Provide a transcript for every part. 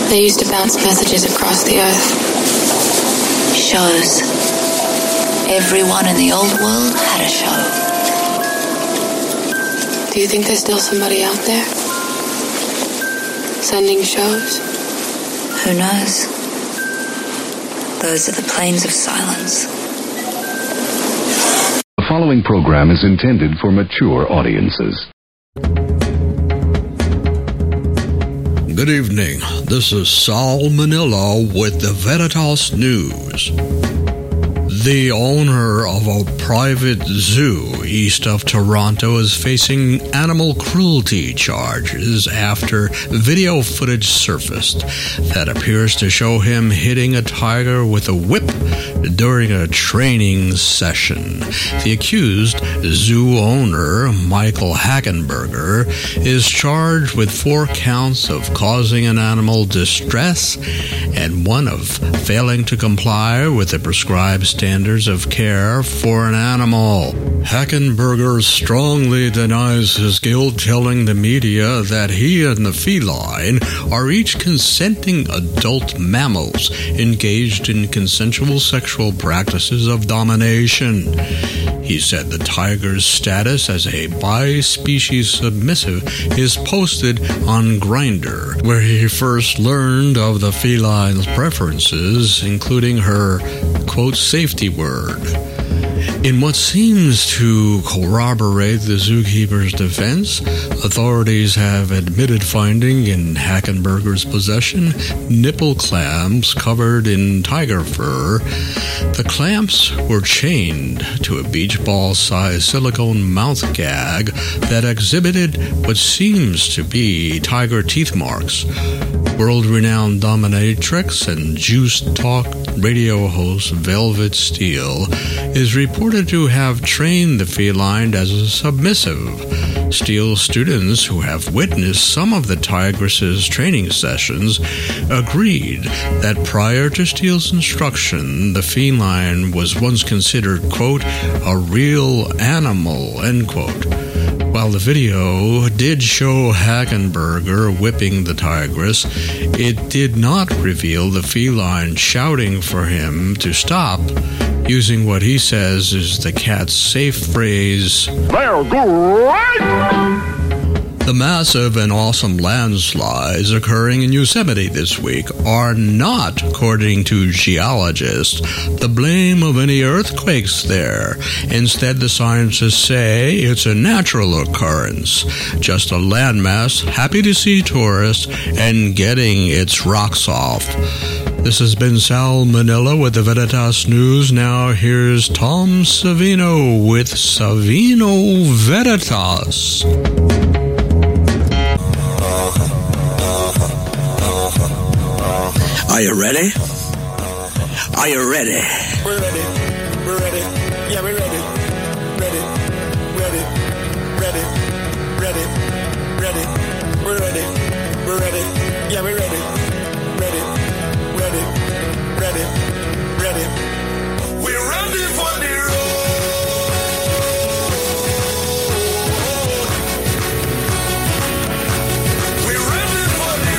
They used to bounce messages across the earth. Shows. Everyone in the old world had a show. Do you think there's still somebody out there? Sending shows? Who knows? Those are the plains of silence. The following program is intended for mature audiences. Good evening. This is Sal Manila with the Veritas News. The owner of a private zoo east of Toronto is facing animal cruelty charges after video footage surfaced that appears to show him hitting a tiger with a whip during a training session. The accused, zoo owner Michael Hackenberger, is charged with 4 counts of causing an animal distress and 1 of failing to comply with the prescribed standards of care for an animal. Hackenberger strongly denies his guilt, telling the media that he and the feline are each consenting adult mammals engaged in consensual sexual practices of domination. He said the tiger's status as a bi-species submissive is posted on Grindr, where he first learned of the feline's preferences, including her, quote, safety word. In what seems to corroborate the zookeeper's defense, authorities have admitted finding in Hackenberger's possession nipple clamps covered in tiger fur. The clamps were chained to a beach ball-sized silicone mouth gag that exhibited what seems to be tiger teeth marks. World-renowned dominatrix and Juice Talk radio host Velvet Steel is reported to have trained the feline as a submissive. Steele's students who have witnessed some of the tigress's training sessions agreed that prior to Steele's instruction, the feline was once considered, quote, a real animal, end quote. While the video did show Hackenberger whipping the tigress, it did not reveal the feline shouting for him to stop, using what he says is the cat's safe phrase, "There, go right!" The massive and awesome landslides occurring in Yosemite this week are not, according to geologists, the blame of any earthquakes there. Instead, the scientists say it's a natural occurrence, just a landmass happy to see tourists and getting its rocks off. This has been Sal Manila with the Veritas News. Now here's Tom Savino with Savino Veritas. Are you ready? Are you ready? We're ready. We're ready. Yeah, we're ready. Ready. Ready. Ready. Ready. Ready. We're ready. We're ready. Yeah, we're ready. Ready. Ready. Ready. Ready. We're ready for the road. We're ready for the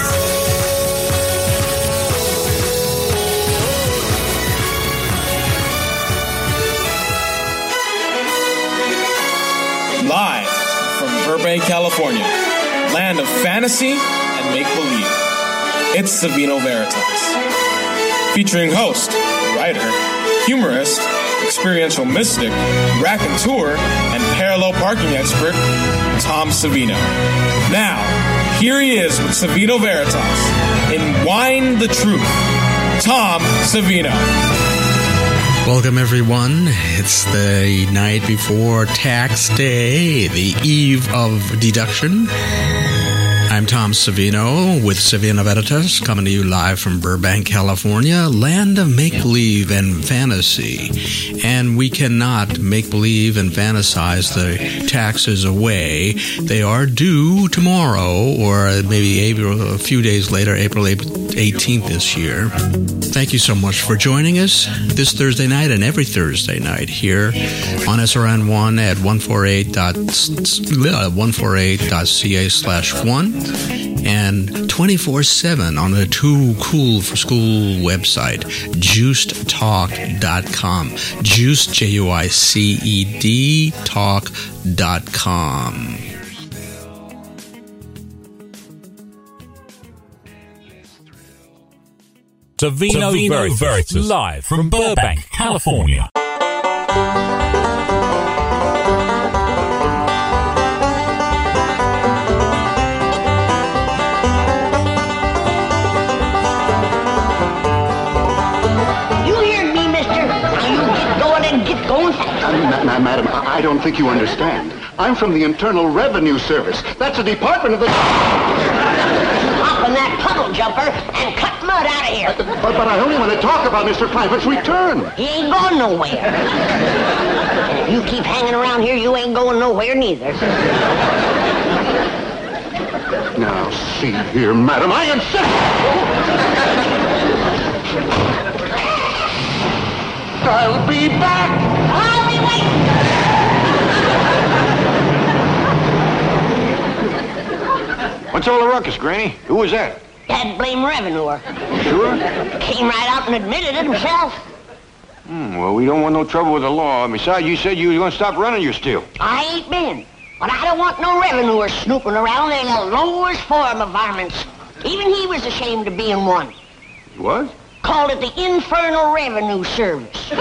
road. Live from Burbank, California, land of fantasy and make-believe. It's Savino Veritas. Featuring host, writer, humorist, experiential mystic, raconteur, and parallel parking expert, Tom Savino. Now, here he is with Savino Veritas in Wine the Truth. Tom Savino. Welcome, everyone. It's the night before tax day, the eve of deduction. I'm Tom Savino with Savino Veritas, coming to you live from Burbank, California, land of make-believe and fantasy. And we cannot make-believe and fantasize the taxes away. They are due tomorrow, or maybe a few days later, April 18th this year. Thank you so much for joining us this Thursday night and every Thursday night here on SRN1 at 148.ca/1. and 24/7 on the Too Cool for School website, juicedtalk.com. Juiced, Juiced, talk.com. Savino Veritas, live from Burbank, California. Madam, I don't think you understand. I'm from the Internal Revenue Service. That's a department of the... Hop in that puddle jumper and cut mud out of here. But I only want to talk about Mr. Clampett's return. He ain't going nowhere. And if you keep hanging around here, you ain't going nowhere neither. Now, see here, madam, I insist... I'll be back! I'll be waiting! What's all the ruckus, Granny? Who was that? That blame revenuer. Sure? Came right out and admitted it himself. Well, we don't want no trouble with the law. Besides, you said you were going to stop running your still. I ain't been. But I don't want no revenuer snooping around. They're the lowest form of varmints. Even he was ashamed of being one. What? Called it the Infernal Revenue Service.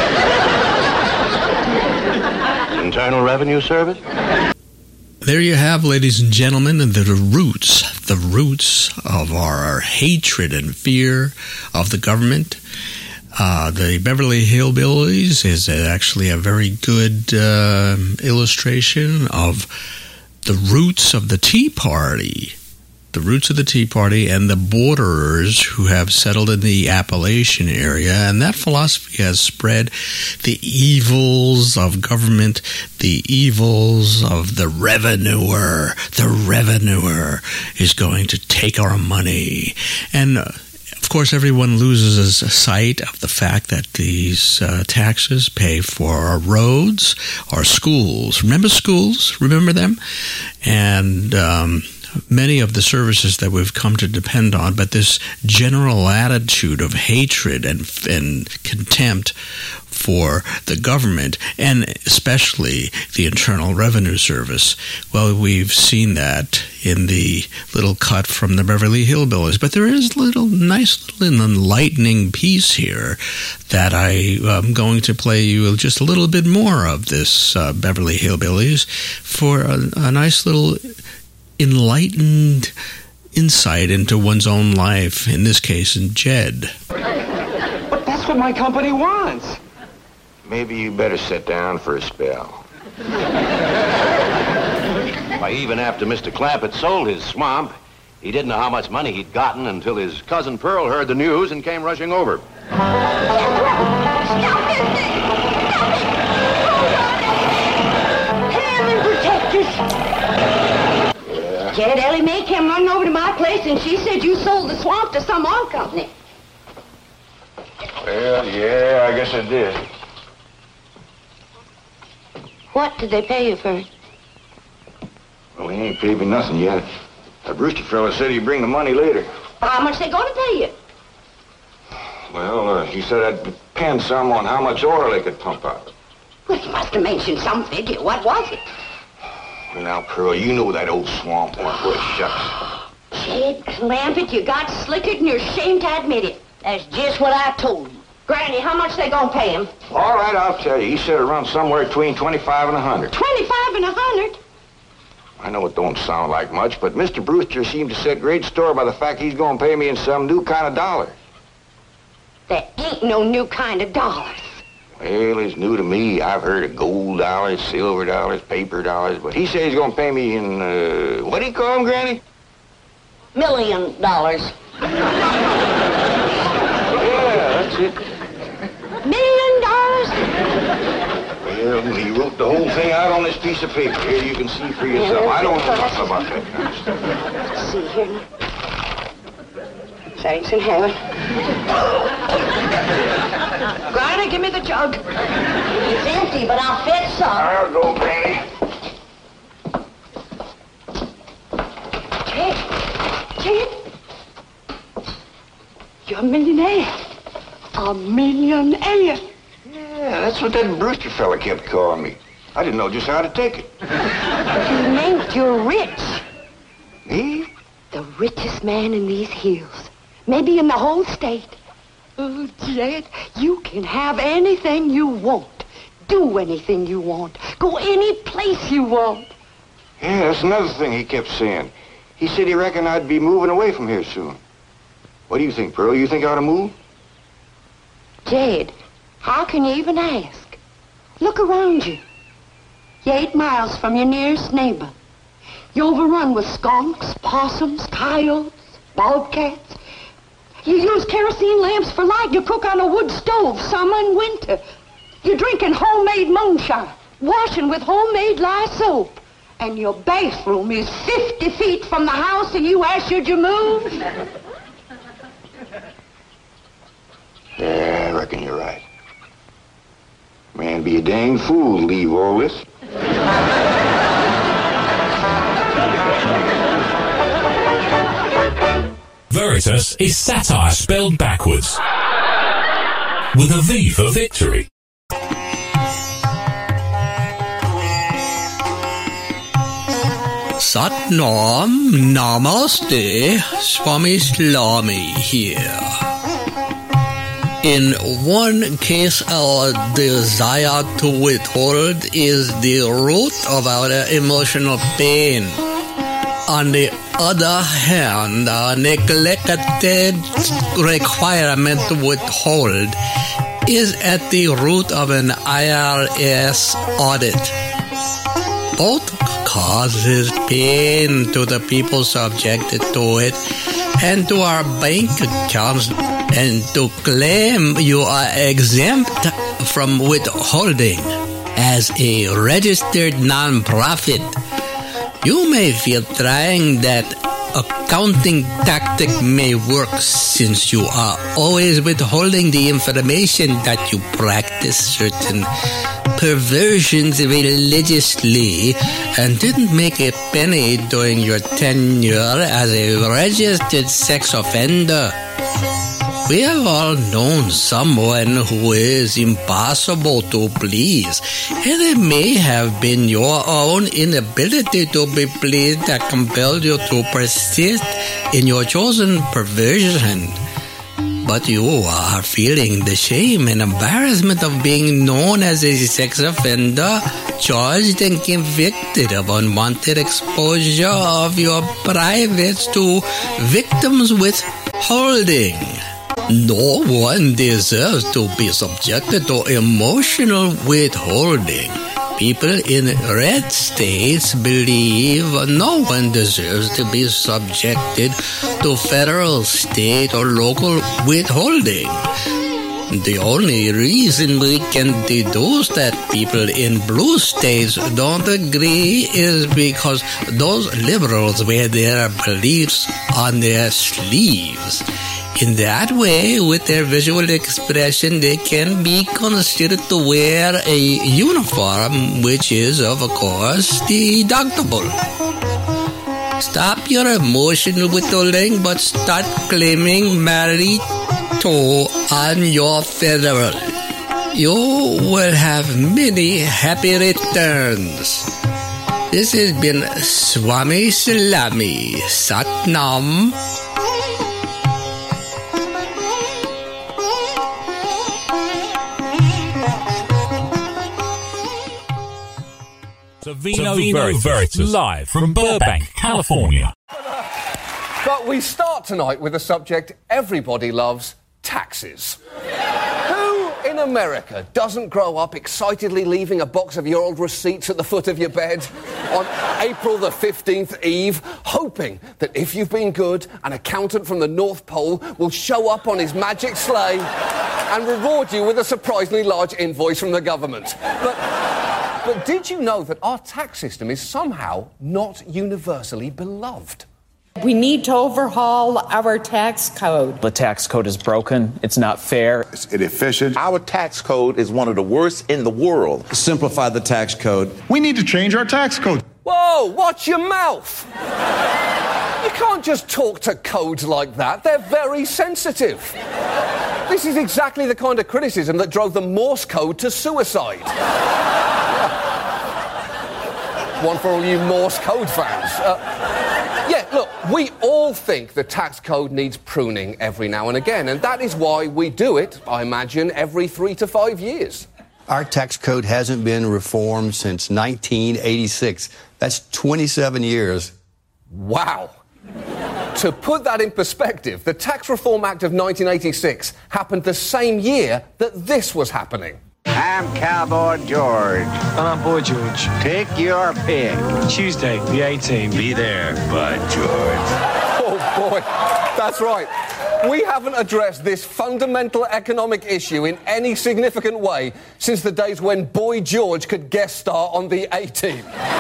Internal Revenue Service? There you have, ladies and gentlemen, the roots of our hatred and fear of the government. The Beverly Hillbillies is actually a very good illustration of the roots of the Tea Party. The roots of the Tea Party and the borderers who have settled in the Appalachian area. And that philosophy has spread the evils of government, the evils of the revenuer. The revenuer is going to take our money. And of course, everyone loses sight of the fact that these taxes pay for our roads, our schools. Remember schools? Remember them? And many of the services that we've come to depend on, but this general attitude of hatred and contempt for the government, and especially the Internal Revenue Service. Well, we've seen that in the little cut from the Beverly Hillbillies. But there is nice little enlightening piece here that I'm going to play you just a little bit more of this Beverly Hillbillies for a nice little enlightened insight into one's own life, in this case in Jed. But that's what my company wants. Maybe you better sit down for a spell. Why, even after Mr. Clampett sold his swamp, he didn't know how much money he'd gotten until his cousin Pearl heard the news and came rushing over. Stop this thing! Stop it! Heaven protect us! Jed, Ellie Mae came running over to my place and she said you sold the swamp to some oil company. Well, yeah, I guess I did. What did they pay you for it? Well, he ain't paid me nothing yet. That Brewster fella said he'd bring the money later. How much they going to pay you? Well, he said I'd depend some on how much oil they could pump out. Well, you must have mentioned some figure. What was it? Well, now, Pearl, you know that old swamp weren't worth shucks. Jed Clampett, you got slickered and you're ashamed to admit it. That's just what I told you. Granny, how much they gonna pay him? All right, I'll tell you. He said around somewhere between 25 and 100. 25 and 100? I know it don't sound like much, but Mr. Brewster seemed to set great store by the fact he's going to pay me in some new kind of dollars. There ain't no new kind of dollars. Well, it's new to me. I've heard of gold dollars, silver dollars, paper dollars, but he said he's going to pay me in, what do you call them, Granny? $1 million. Yeah, that's it. $1 million? Well, he wrote the whole thing out on this piece of paper. Here, you can see for yourself. I don't know nothing about that kind of stuff. Let's see here. Thanks in heaven. Granny, give me the jug. It's empty, but I'll fit some. I'll go, Granny. Hey, You're a millionaire. A millionaire. Yeah, that's what that Brewster fella kept calling me. I didn't know just how to take it. You meant you're rich. Me? The richest man in these hills. Maybe in the whole state. Oh, Jed, you can have anything you want. Do anything you want. Go any place you want. Yeah, that's another thing he kept saying. He said he reckoned I'd be moving away from here soon. What do you think, Pearl? You think I ought to move? Jed, how can you even ask? Look around you. You're 8 miles from your nearest neighbor. You're overrun with skunks, possums, coyotes, bobcats. You use kerosene lamps for light. You cook on a wood stove, summer and winter. You're drinking homemade moonshine, washing with homemade lye soap. And your bathroom is 50 feet from the house and you ask, should you move? Yeah, I reckon you're right. Man, be a dang fool to leave all this. Veritas is satire spelled backwards, with a V for victory. Satnam Namaste, Swami Slami here. In one case, our desire to withhold is the root of our emotional pain. On the other hand, our neglected requirement to withhold is at the root of an IRS audit. Both causes pain to the people subjected to it and to our bank accounts, and to claim you are exempt from withholding as a registered non-profit. You may feel trying that accounting tactic may work since you are always withholding the information that you practice certain perversions religiously and didn't make a penny during your tenure as a registered sex offender. We have all known someone who is impossible to please, and it may have been your own inability to be pleased that compelled you to persist in your chosen perversion. But you are feeling the shame and embarrassment of being known as a sex offender, charged and convicted of unwanted exposure of your privates to victims withholding. No one deserves to be subjected to emotional withholding. People in red states believe no one deserves to be subjected to federal, state, or local withholding. The only reason we can deduce that people in blue states don't agree is because those liberals wear their beliefs on their sleeves. In that way, with their visual expression, they can be considered to wear a uniform, which is, of course, deductible. Stop your emotional withholding, but start claiming merito on your federal. You will have many happy returns. This has been Swami Salami. Satnam. Savino Veritas, live from Burbank, California. But we start tonight with a subject everybody loves: taxes. Who in America doesn't grow up excitedly leaving a box of your old receipts at the foot of your bed on April the 15th Eve, hoping that if you've been good, an accountant from the North Pole will show up on his magic sleigh and reward you with a surprisingly large invoice from the government? But did you know that our tax system is somehow not universally beloved? We need to overhaul our tax code. The tax code is broken. It's not fair. It's inefficient. Our tax code is one of the worst in the world. Simplify the tax code. We need to change our tax code. Whoa, watch your mouth. You can't just talk to codes like that. They're very sensitive. This is exactly the kind of criticism that drove the Morse code to suicide. One for all you Morse code fans. Look, we all think the tax code needs pruning every now and again, and that is why we do it, I imagine, every 3 to 5 years. Our tax code hasn't been reformed since 1986. That's 27 years. Wow. To put that in perspective, the Tax Reform Act of 1986 happened the same year that this was happening. I'm Cowboy George. And I'm Boy George. Take your pick. Tuesday, the 18th. Be there, Bud George. Oh, boy. That's right. We haven't addressed this fundamental economic issue in any significant way since the days when Boy George could guest star on the A-Team.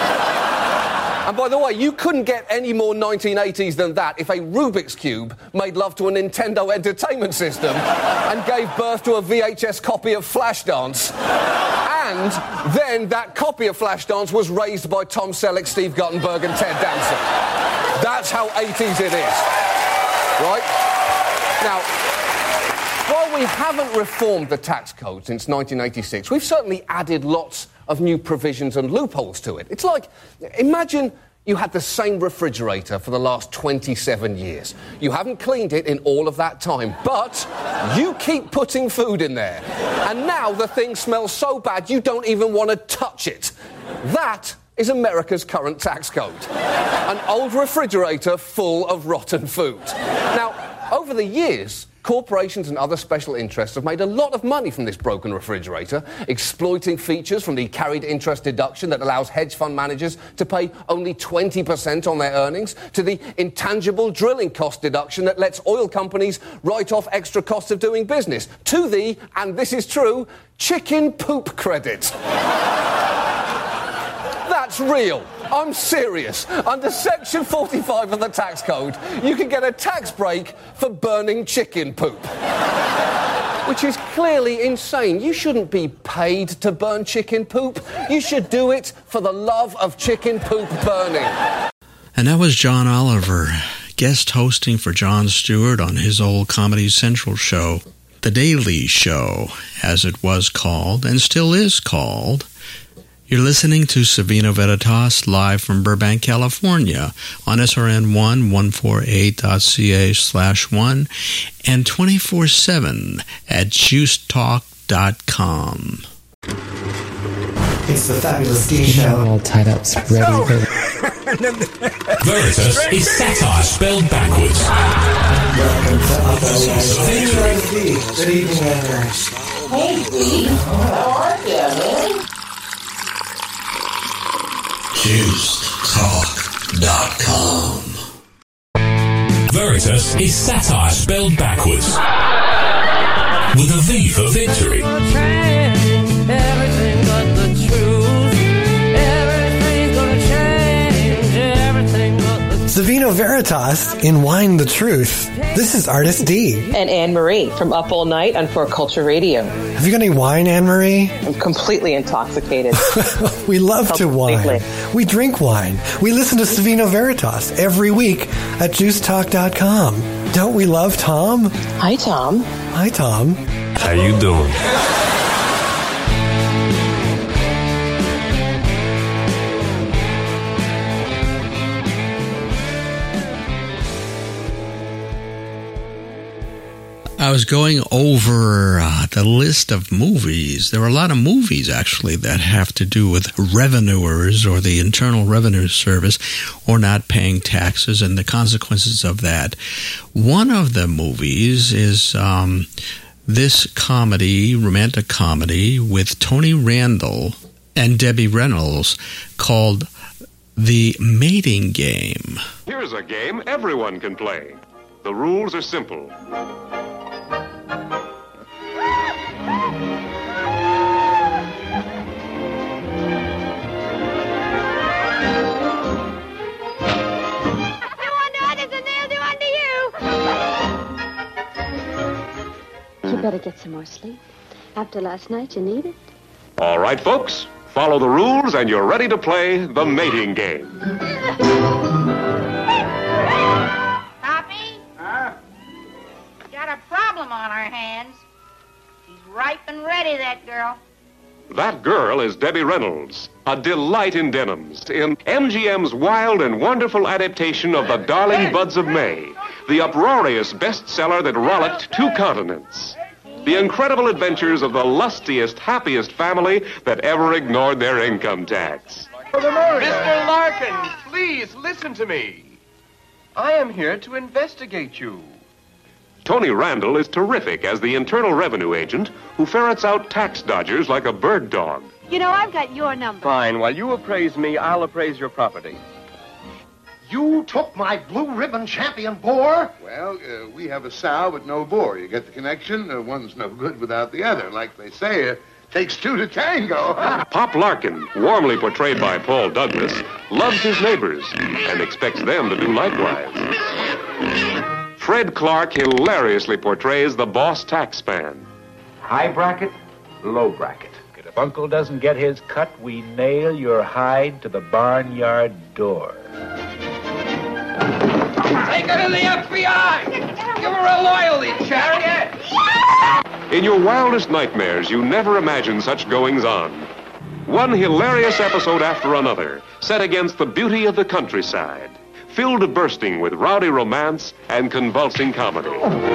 And by the way, you couldn't get any more 1980s than that if a Rubik's Cube made love to a Nintendo Entertainment System and gave birth to a VHS copy of Flashdance. And then that copy of Flashdance was raised by Tom Selleck, Steve Guttenberg and Ted Danson. That's how 80s it is. Right? Now, while we haven't reformed the tax code since 1986, we've certainly added lots of new provisions and loopholes to it. It's like, imagine you had the same refrigerator for the last 27 years. You haven't cleaned it in all of that time, but you keep putting food in there. And now the thing smells so bad you don't even want to touch it. That is America's current tax code. An old refrigerator full of rotten food. Now, over the years, corporations and other special interests have made a lot of money from this broken refrigerator, exploiting features from the carried interest deduction that allows hedge fund managers to pay only 20% on their earnings, to the intangible drilling cost deduction that lets oil companies write off extra costs of doing business, to the, and this is true, chicken poop credit. That's real. I'm serious. Under Section 45 of the tax code, you can get a tax break for burning chicken poop. Which is clearly insane. You shouldn't be paid to burn chicken poop. You should do it for the love of chicken poop burning. And that was John Oliver, guest hosting for Jon Stewart on his old Comedy Central show, The Daily Show, as it was called, and still is called. You're listening to Savino Veritas live from Burbank, California on SRN1 148.ca/1 and 24/7 at juicetalk.com. It's the Fabulous D Show. All tied up, ready. Veritas is satire spelled backwards. Welcome to Victory. Good evening, guys. Hey, Steve. How are you, man? JuiceTalk.com. Veritas is satire spelled backwards. With a V for victory. Everything but the truth. Everything's gonna change. Everything but the Savino Veritas in Wine the Truth. This is Artist D. And Anne-Marie from Up All Night on For Culture Radio. Have you got any wine, Anne-Marie? I'm completely intoxicated. We love to wine. We drink wine. We listen to Savino Veritas every week at JuiceTalk.com. Don't we love Tom? Hi, Tom. Hi, Tom. How you doing? I was going over the list of movies. There are a lot of movies, actually, that have to do with revenuers or the Internal Revenue Service or not paying taxes and the consequences of that. One of the movies is this comedy, romantic comedy, with Tony Randall and Debbie Reynolds called The Mating Game. Here's a game everyone can play. The rules are simple. You better get some more sleep. After last night, you need it. All right, folks, follow the rules and you're ready to play the mating game. got a problem on our hands. She's ripe and ready, that girl. That girl is Debbie Reynolds, a delight in denims, in MGM's wild and wonderful adaptation of The Darling Buds of May, the uproarious bestseller that rollicked 2 continents. The incredible adventures of the lustiest, happiest family that ever ignored their income tax. Mr. Larkin, please listen to me. I am here to investigate you. Tony Randall is terrific as the Internal Revenue agent who ferrets out tax dodgers like a bird dog. You know, I've got your number. Fine. While you appraise me, I'll appraise your property. You took my blue ribbon champion boar? Well, we have a sow but no boar. You get the connection? One's no good without the other. Like they say, takes 2 to tango. Pop Larkin, warmly portrayed by Paul Douglas, loves his neighbors and expects them to do likewise. Fred Clark hilariously portrays the boss taxman. High bracket, low bracket. If Uncle doesn't get his cut, we nail your hide to the barnyard door. Take her to the FBI! Give her a loyalty chariot! In your wildest nightmares, you never imagine such goings-on. One hilarious episode after another, set against the beauty of the countryside, filled to bursting with rowdy romance and convulsing comedy.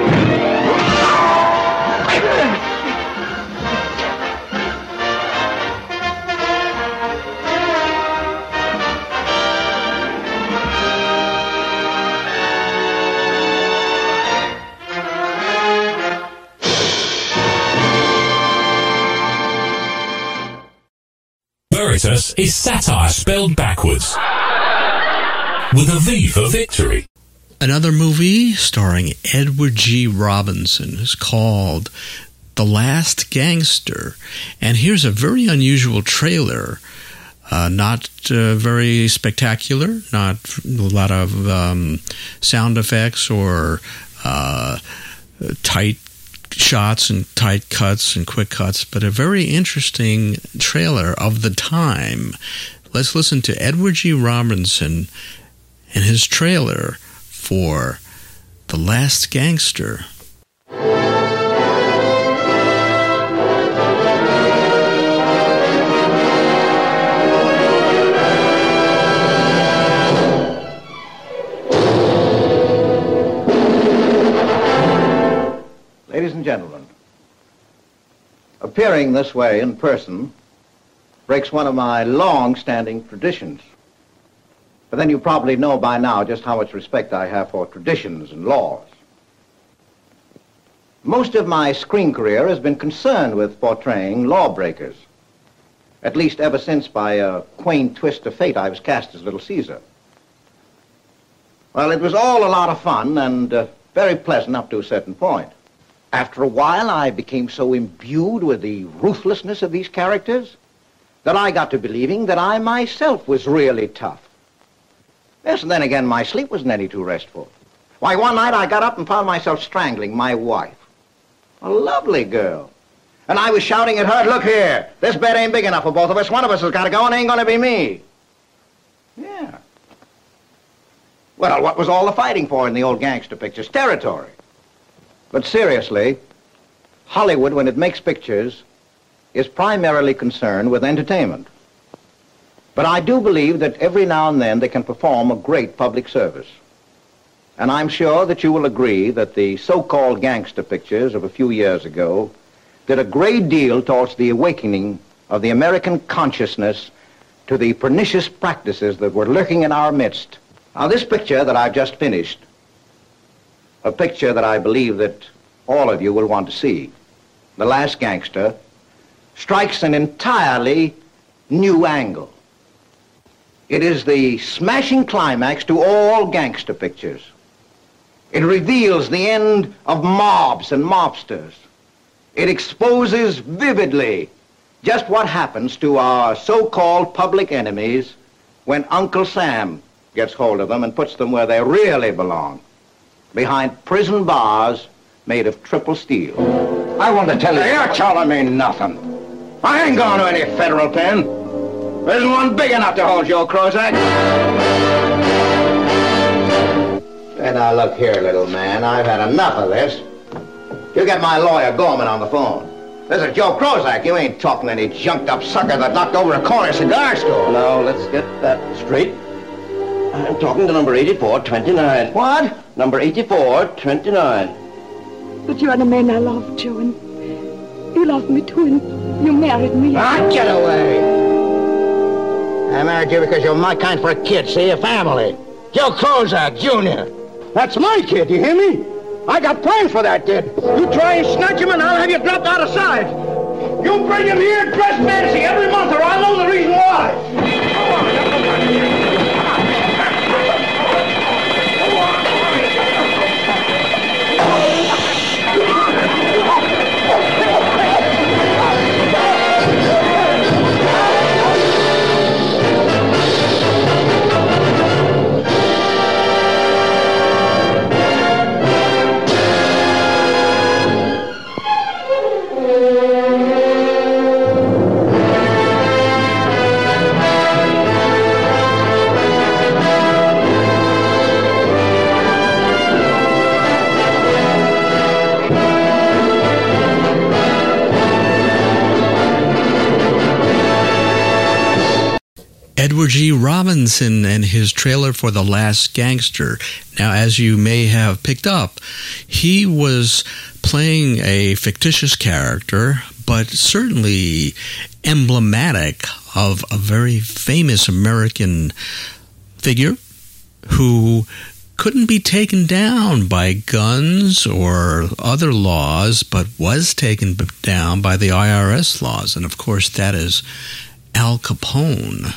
Veritas is satire spelled backwards, with a V for victory. Another movie starring Edward G. Robinson is called The Last Gangster. And here's a very unusual trailer. Not very spectacular, not a lot of sound effects or tight shots and tight cuts and quick cuts, but a very interesting trailer of the time. Let's listen to Edward G. Robinson and his trailer for The Last Gangster. Ladies and gentlemen, appearing this way in person breaks one of my long-standing traditions. But then you probably know by now just how much respect I have for traditions and laws. Most of my screen career has been concerned with portraying lawbreakers, at least ever since by a quaint twist of fate I was cast as Little Caesar. Well, it was all a lot of fun and very pleasant up to a certain point. After a while, I became so imbued with the ruthlessness of these characters that I got to believing that I myself was really tough. Yes, and then again, my sleep wasn't any too restful. Why, one night I got up and found myself strangling my wife. A lovely girl. And I was shouting at her, "Look here, this bed ain't big enough for both of us. One of us has got to go and it ain't going to be me." Yeah. Well, what was all the fighting for in the old gangster pictures? Territory. But seriously, Hollywood, when it makes pictures, is primarily concerned with entertainment. But I do believe that every now and then they can perform a great public service. And I'm sure that you will agree that the so-called gangster pictures of a few years ago did a great deal towards the awakening of the American consciousness to the pernicious practices that were lurking in our midst. Now, this picture that I've just finished, a picture that I believe that all of you will want to see, The Last Gangster, strikes an entirely new angle. It is the smashing climax to all gangster pictures. It reveals the end of mobs and mobsters. It exposes vividly just what happens to our so-called public enemies when Uncle Sam gets hold of them and puts them where they really belong, behind prison bars made of triple steel. I want to tell you, you're telling me nothing. I ain't going to any federal pen. There isn't one big enough to hold Joe Krozak. And now look here, little man, I've had enough of this. You get my lawyer, Gorman, on the phone. This is Joe Krozak. You ain't talking to any junked-up sucker that knocked over a corner cigar store. Now, let's get that straight. I'm talking to number 8429. What? Number 8429. But you're the man I love, Joe, and you love me too, and you married me. Ah, get away! I married you because you're my kind for a kid, see? A family. Joe Krozak, Jr. That's my kid, you hear me? I got plans for that kid. You try and snatch him, and I'll have you dropped out of sight. You bring him here dressed fancy every month, or I'll know the reason why. Edward G. Robinson and his trailer for The Last Gangster. Now, as you may have picked up, he was playing a fictitious character, but certainly emblematic of a very famous American figure who couldn't be taken down by guns or other laws, but was taken down by the IRS laws. And, of course, that is Al Capone.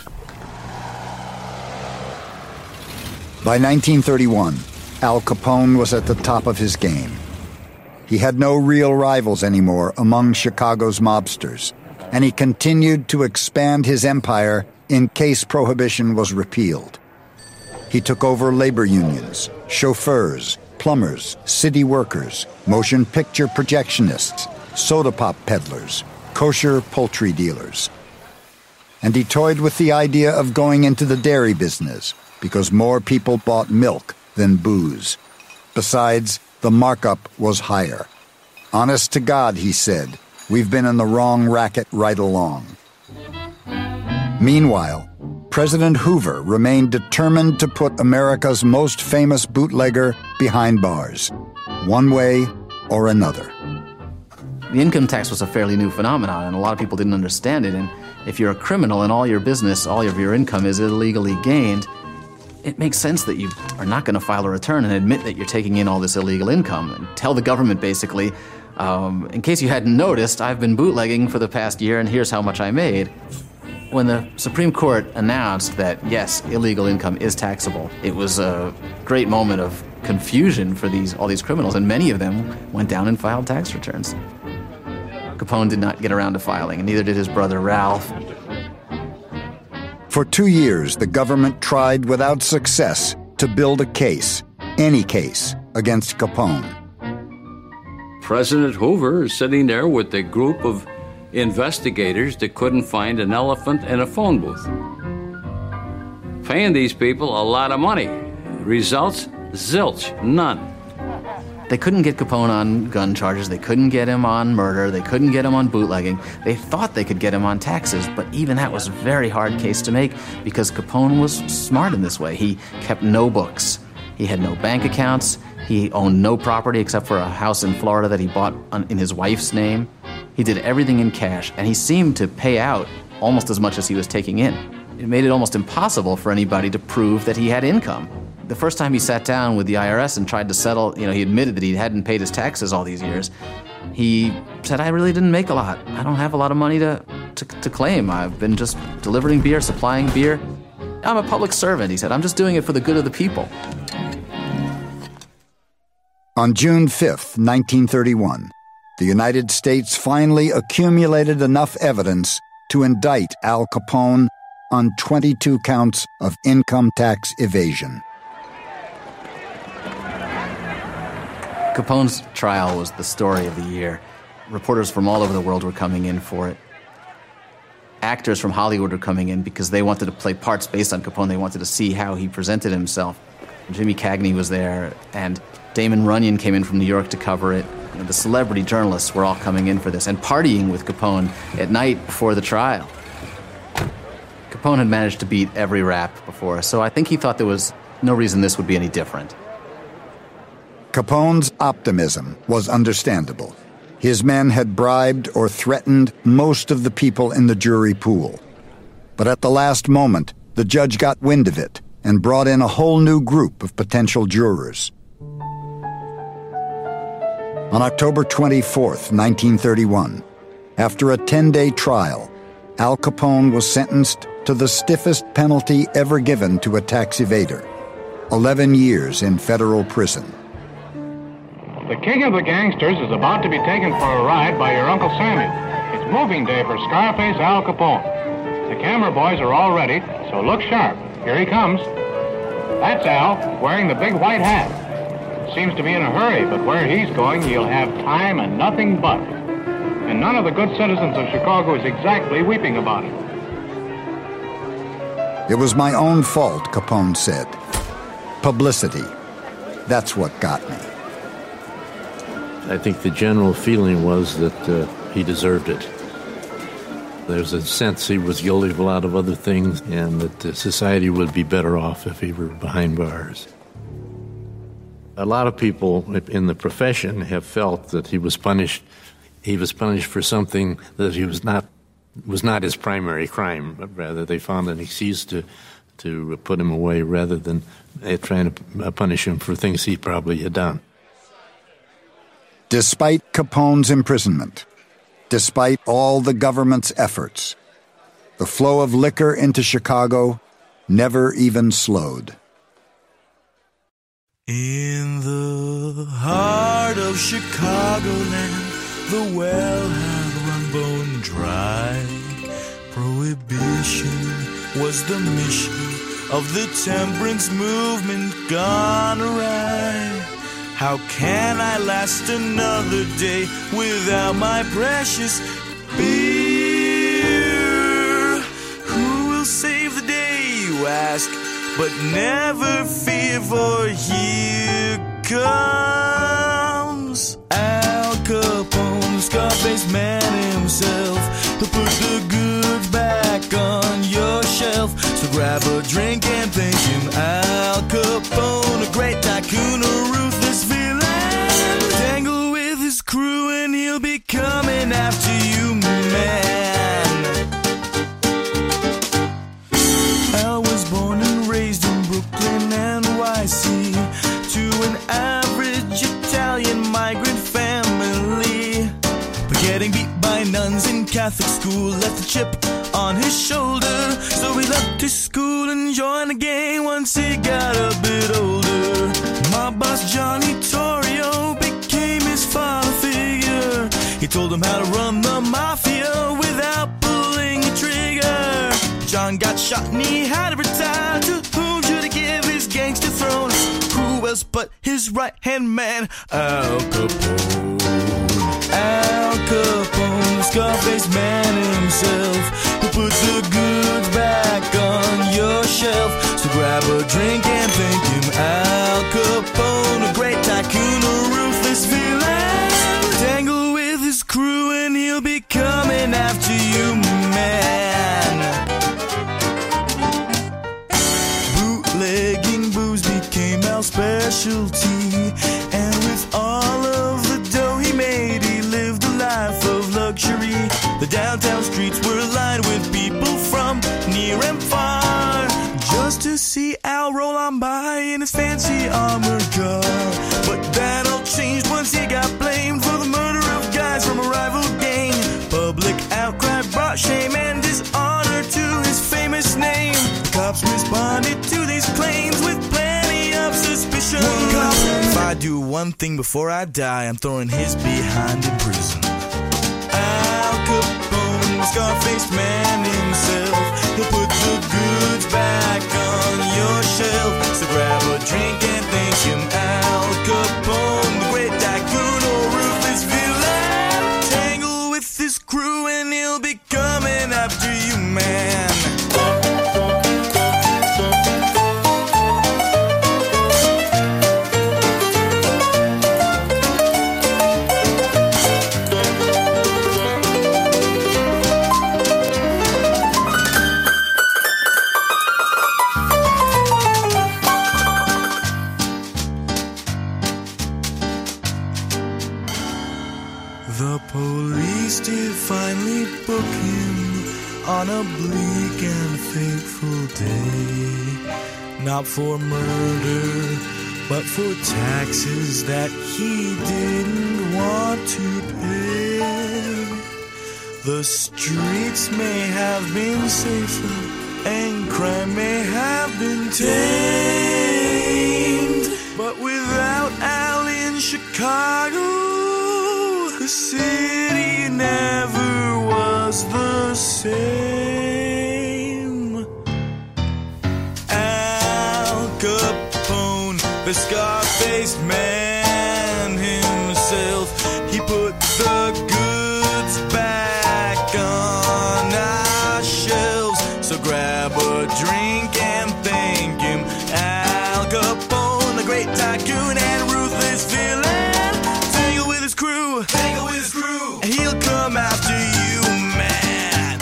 By 1931, Al Capone was at the top of his game. He had no real rivals anymore among Chicago's mobsters, and he continued to expand his empire in case prohibition was repealed. He took over labor unions, chauffeurs, plumbers, city workers, motion picture projectionists, soda pop peddlers, kosher poultry dealers. And he toyed with the idea of going into the dairy business, because more people bought milk than booze. Besides, the markup was higher. Honest to God, he said, we've been in the wrong racket right along. Meanwhile, President Hoover remained determined to put America's most famous bootlegger behind bars, one way or another. The income tax was a fairly new phenomenon, and a lot of people didn't understand it. And if you're a criminal and all your business, all of your income is illegally gained, it makes sense that you are not going to file a return and admit that you're taking in all this illegal income and tell the government, basically, in case you hadn't noticed, I've been bootlegging for the past year and here's how much I made. When the Supreme Court announced that, yes, illegal income is taxable, it was a great moment of confusion for all these criminals, and many of them went down and filed tax returns. Capone did not get around to filing, and neither did his brother Ralph. For 2 years, the government tried without success to build a case, any case, against Capone. President Hoover is sitting there with a group of investigators that couldn't find an elephant in a phone booth. Paying these people a lot of money. Results? Zilch. None. They couldn't get Capone on gun charges, they couldn't get him on murder, they couldn't get him on bootlegging. They thought they could get him on taxes, but even that was a very hard case to make because Capone was smart in this way. He kept no books. He had no bank accounts. He owned no property except for a house in Florida that he bought in his wife's name. He did everything in cash, and he seemed to pay out almost as much as he was taking in. It made it almost impossible for anybody to prove that he had income. The first time he sat down with the IRS and tried to settle, he admitted that he hadn't paid his taxes all these years. He said, I really didn't make a lot. I don't have a lot of money to claim. I've been just delivering beer, supplying beer. I'm a public servant, he said. I'm just doing it for the good of the people. On June 5th, 1931, the United States finally accumulated enough evidence to indict Al Capone on 22 counts of income tax evasion. Capone's trial was the story of the year. Reporters from all over the world were coming in for it. Actors from Hollywood were coming in because they wanted to play parts based on Capone. They wanted to see how he presented himself. Jimmy Cagney was there, and Damon Runyon came in from New York to cover it. The celebrity journalists were all coming in for this and partying with Capone at night before the trial. Capone had managed to beat every rap before, so I think he thought there was no reason this would be any different. Capone's optimism was understandable. His men had bribed or threatened most of the people in the jury pool. But at the last moment, the judge got wind of it and brought in a whole new group of potential jurors. On October 24th, 1931, after a 10-day trial, Al Capone was sentenced to the stiffest penalty ever given to a tax evader, 11 years in federal prison. The king of the gangsters is about to be taken for a ride by your Uncle Samuel. It's moving day for Scarface Al Capone. The camera boys are all ready, so look sharp. Here he comes. That's Al, wearing the big white hat. Seems to be in a hurry, but where he's going, he'll have time and nothing but. And none of the good citizens of Chicago is exactly weeping about it. It was my own fault, Capone said. Publicity. That's what got me. I think the general feeling was that he deserved it. There's a sense he was guilty of a lot of other things and that society would be better off if he were behind bars. A lot of people in the profession have felt that he was punished. He was punished for something that he was not his primary crime, but rather they found an excuse to put him away rather than trying to punish him for things he probably had done. Despite Capone's imprisonment, despite all the government's efforts, the flow of liquor into Chicago never even slowed. In the heart of Chicagoland, the well had run bone dry. Prohibition was the mission of the temperance movement gone awry. How can I last another day without my precious beer? Who will save the day, you ask? But never fear, for here comes Al Capone, Scarface man himself, who put the goods back on your shelf. So grab a drink and thank him, Al Capone, a great tycoon, a ruthless villain. Tangle with his crew and he'll be coming after you, man. Al was born and raised in Brooklyn, NYC, to an average Italian migrant family. But getting beat by nuns in Catholic school left a chip on his shoulder. So he left his school and joined the gang once he got a bit older. My boss Johnny Torrio became his father figure. He told him how to run the mafia without pulling a trigger. John got shot and he had to retire. To whom should he give his gangster throne? Who else but his right-hand man, Al Capone? Al Capone, Scarface man himself, who put the goods back on your shelf. So grab a drink and thank him, Al Capone, a great tycoon, a ruthless villain. Tangle with his crew and he'll be coming after you, man. Bootlegging booze became Al's specialty, and with all of the dough he made, he lived a life of luxury. The downtown streets were lined with people from near and far, just to see Al roll on by in his fancy armored car. But that all changed once he got blamed for the murder of guys from a rival gang. Public outcry brought shame and dishonor to his famous name. The cops responded to these claims with plenty of suspicion. If I do one thing before I die, I'm throwing his behind in prison. Al Capone, Scarface man himself, he'll put the goods back on your shelf. So grab a drink and thank him, Al Capone, the great tycoon, or ruthless villain. Tangle with his crew and he'll be coming after you, man. The police did finally book him on a bleak and fateful day. Not for murder, but for taxes that he didn't want to pay. The streets may have been safer and crime may have been tamed, but without Al in Chicago, the city never was the same. Al Capone, the Scarface man himself, he put the goods back on our shelves. So grab a drink and thank him. Al Capone, the great tycoon and ruthless villain. Tangle with his crew, and he'll come after you, man.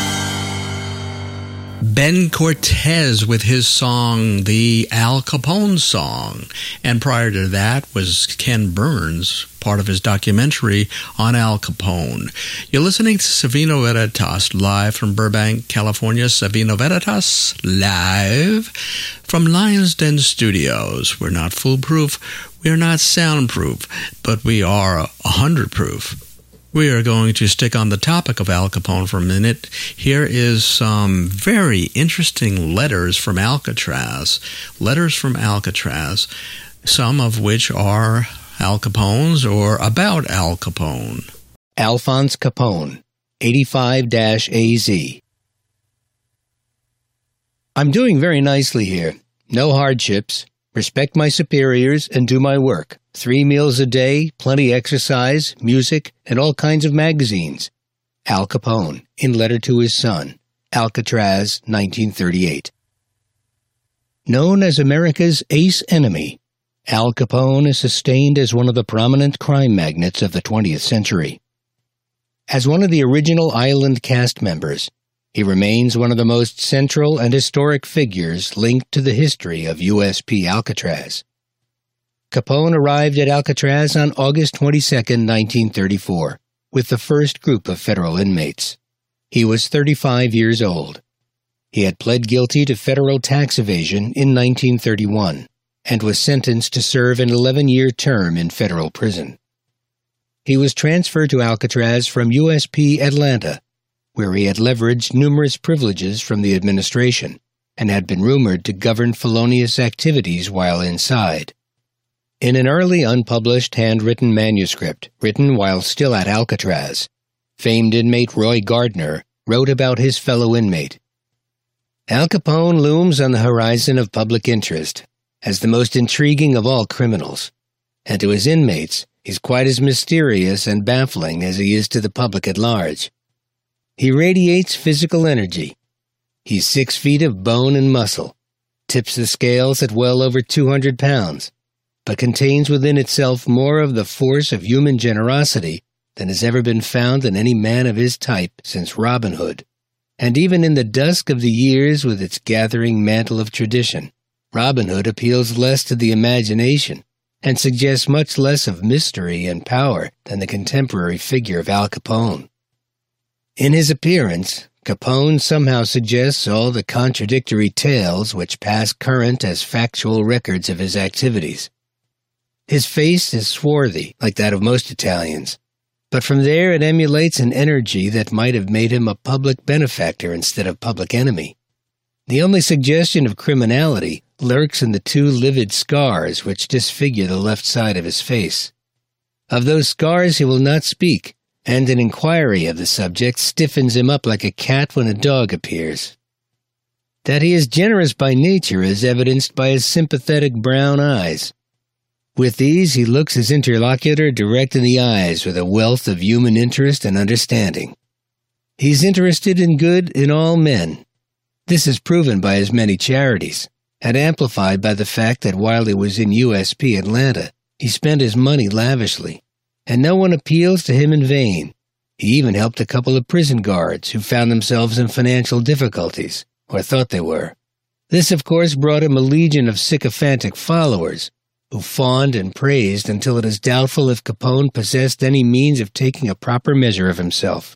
Ben Cortez with his song, the Al Capone song. And prior to that was Ken Burns, part of his documentary on Al Capone. You're listening to Savino Veritas live from Burbank, California. Savino Veritas live from Lion's Den Studios. We're not foolproof, we're not soundproof, but we are 100 proof. We are going to stick on the topic of Al Capone for a minute. Here is some very interesting letters from Alcatraz. Letters from Alcatraz, some of which are Al Capone's or about Al Capone. Alphonse Capone, 85-AZ. I'm doing very nicely here. No hardships. Respect my superiors and do my work. 3 meals a day, plenty exercise, music, and all kinds of magazines. Al Capone, in letter to his son. Alcatraz, 1938. Known as America's ace enemy, Al Capone is sustained as one of the prominent crime magnates of the 20th century. As one of the original island cast members, he remains one of the most central and historic figures linked to the history of USP Alcatraz. Capone arrived at Alcatraz on August 22, 1934, with the first group of federal inmates. He was 35 years old. He had pled guilty to federal tax evasion in 1931 and was sentenced to serve an 11-year term in federal prison. He was transferred to Alcatraz from USP Atlanta, where he had leveraged numerous privileges from the administration and had been rumored to govern felonious activities while inside. In an early unpublished handwritten manuscript written while still at Alcatraz, famed inmate Roy Gardner wrote about his fellow inmate. Al Capone looms on the horizon of public interest as the most intriguing of all criminals, and to his inmates he's quite as mysterious and baffling as he is to the public at large. He radiates physical energy. He's 6 feet of bone and muscle, tips the scales at well over 200 pounds, but contains within itself more of the force of human generosity than has ever been found in any man of his type since Robin Hood. And even in the dusk of the years with its gathering mantle of tradition, Robin Hood appeals less to the imagination and suggests much less of mystery and power than the contemporary figure of Al Capone. In his appearance, Capone somehow suggests all the contradictory tales which pass current as factual records of his activities. His face is swarthy, like that of most Italians, but from there it emulates an energy that might have made him a public benefactor instead of public enemy. The only suggestion of criminality lurks in the 2 livid scars which disfigure the left side of his face. Of those scars he will not speak, and an inquiry of the subject stiffens him up like a cat when a dog appears. That he is generous by nature is evidenced by his sympathetic brown eyes. With these he looks his interlocutor direct in the eyes with a wealth of human interest and understanding. He's interested in good in all men. This is proven by his many charities, and amplified by the fact that while he was in USP Atlanta, he spent his money lavishly, and no one appeals to him in vain. He even helped a couple of prison guards who found themselves in financial difficulties, or thought they were. This, of course, brought him a legion of sycophantic followers, who fawned and praised until it is doubtful if Capone possessed any means of taking a proper measure of himself.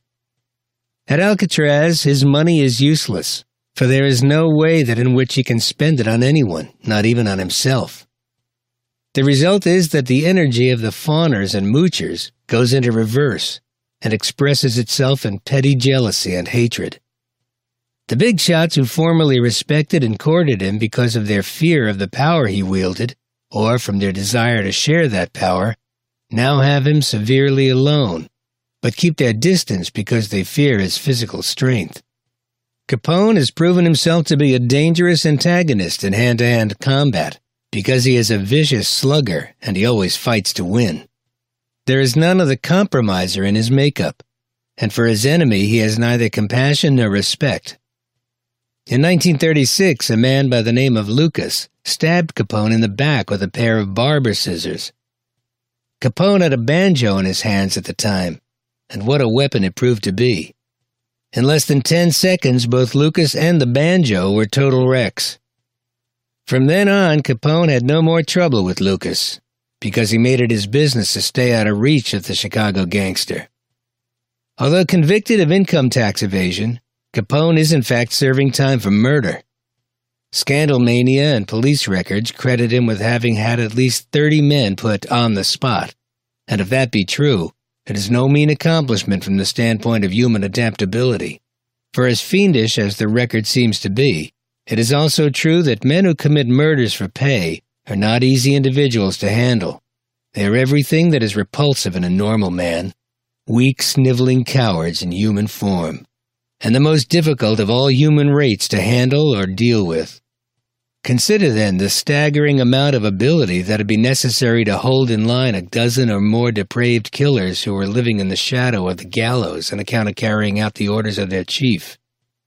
At Alcatraz, his money is useless, for there is no way that in which he can spend it on anyone, not even on himself. The result is that the energy of the fawners and moochers goes into reverse and expresses itself in petty jealousy and hatred. The big shots who formerly respected and courted him because of their fear of the power he wielded, or from their desire to share that power, now have him severely alone, but keep their distance because they fear his physical strength. Capone has proven himself to be a dangerous antagonist in hand-to-hand combat because he is a vicious slugger and he always fights to win. There is none of the compromiser in his makeup, and for his enemy he has neither compassion nor respect. In 1936, a man by the name of Lucas stabbed Capone in the back with a pair of barber scissors. Capone had a banjo in his hands at the time, and what a weapon it proved to be. In less than 10 seconds, both Lucas and the banjo were total wrecks. From then on, Capone had no more trouble with Lucas, because he made it his business to stay out of reach of the Chicago gangster. Although convicted of income tax evasion, Capone is in fact serving time for murder. Scandal mania and police records credit him with having had at least 30 men put on the spot, and if that be true, it is no mean accomplishment from the standpoint of human adaptability. For as fiendish as the record seems to be, it is also true that men who commit murders for pay are not easy individuals to handle. They are everything that is repulsive in a normal man, weak, sniveling cowards in human form, and the most difficult of all human rates to handle or deal with. Consider, then, the staggering amount of ability that would be necessary to hold in line a dozen or more depraved killers who were living in the shadow of the gallows on account of carrying out the orders of their chief.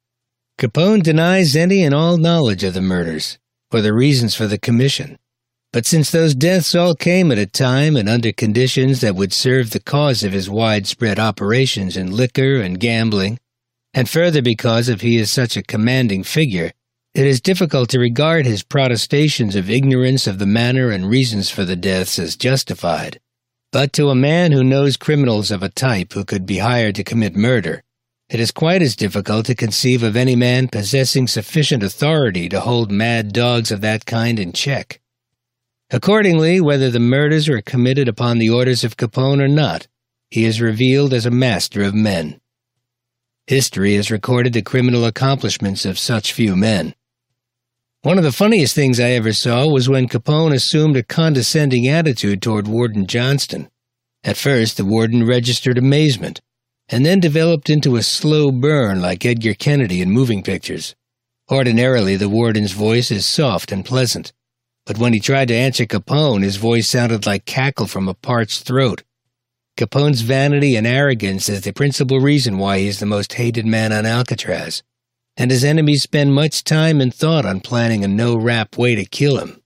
Capone denies any and all knowledge of the murders, or the reasons for the commission. But since those deaths all came at a time and under conditions that would serve the cause of his widespread operations in liquor and gambling, and further because he is such a commanding figure, it is difficult to regard his protestations of ignorance of the manner and reasons for the deaths as justified. But to a man who knows criminals of a type who could be hired to commit murder, it is quite as difficult to conceive of any man possessing sufficient authority to hold mad dogs of that kind in check. Accordingly, whether the murders were committed upon the orders of Capone or not, he is revealed as a master of men. History has recorded the criminal accomplishments of such few men. One of the funniest things I ever saw was when Capone assumed a condescending attitude toward Warden Johnston. At first, the warden registered amazement, and then developed into a slow burn like Edgar Kennedy in moving pictures. Ordinarily, the warden's voice is soft and pleasant, but when he tried to answer Capone, his voice sounded like cackle from a parched throat. Capone's vanity and arrogance is the principal reason why he is the most hated man on Alcatraz, and his enemies spend much time and thought on planning a no-rap way to kill him.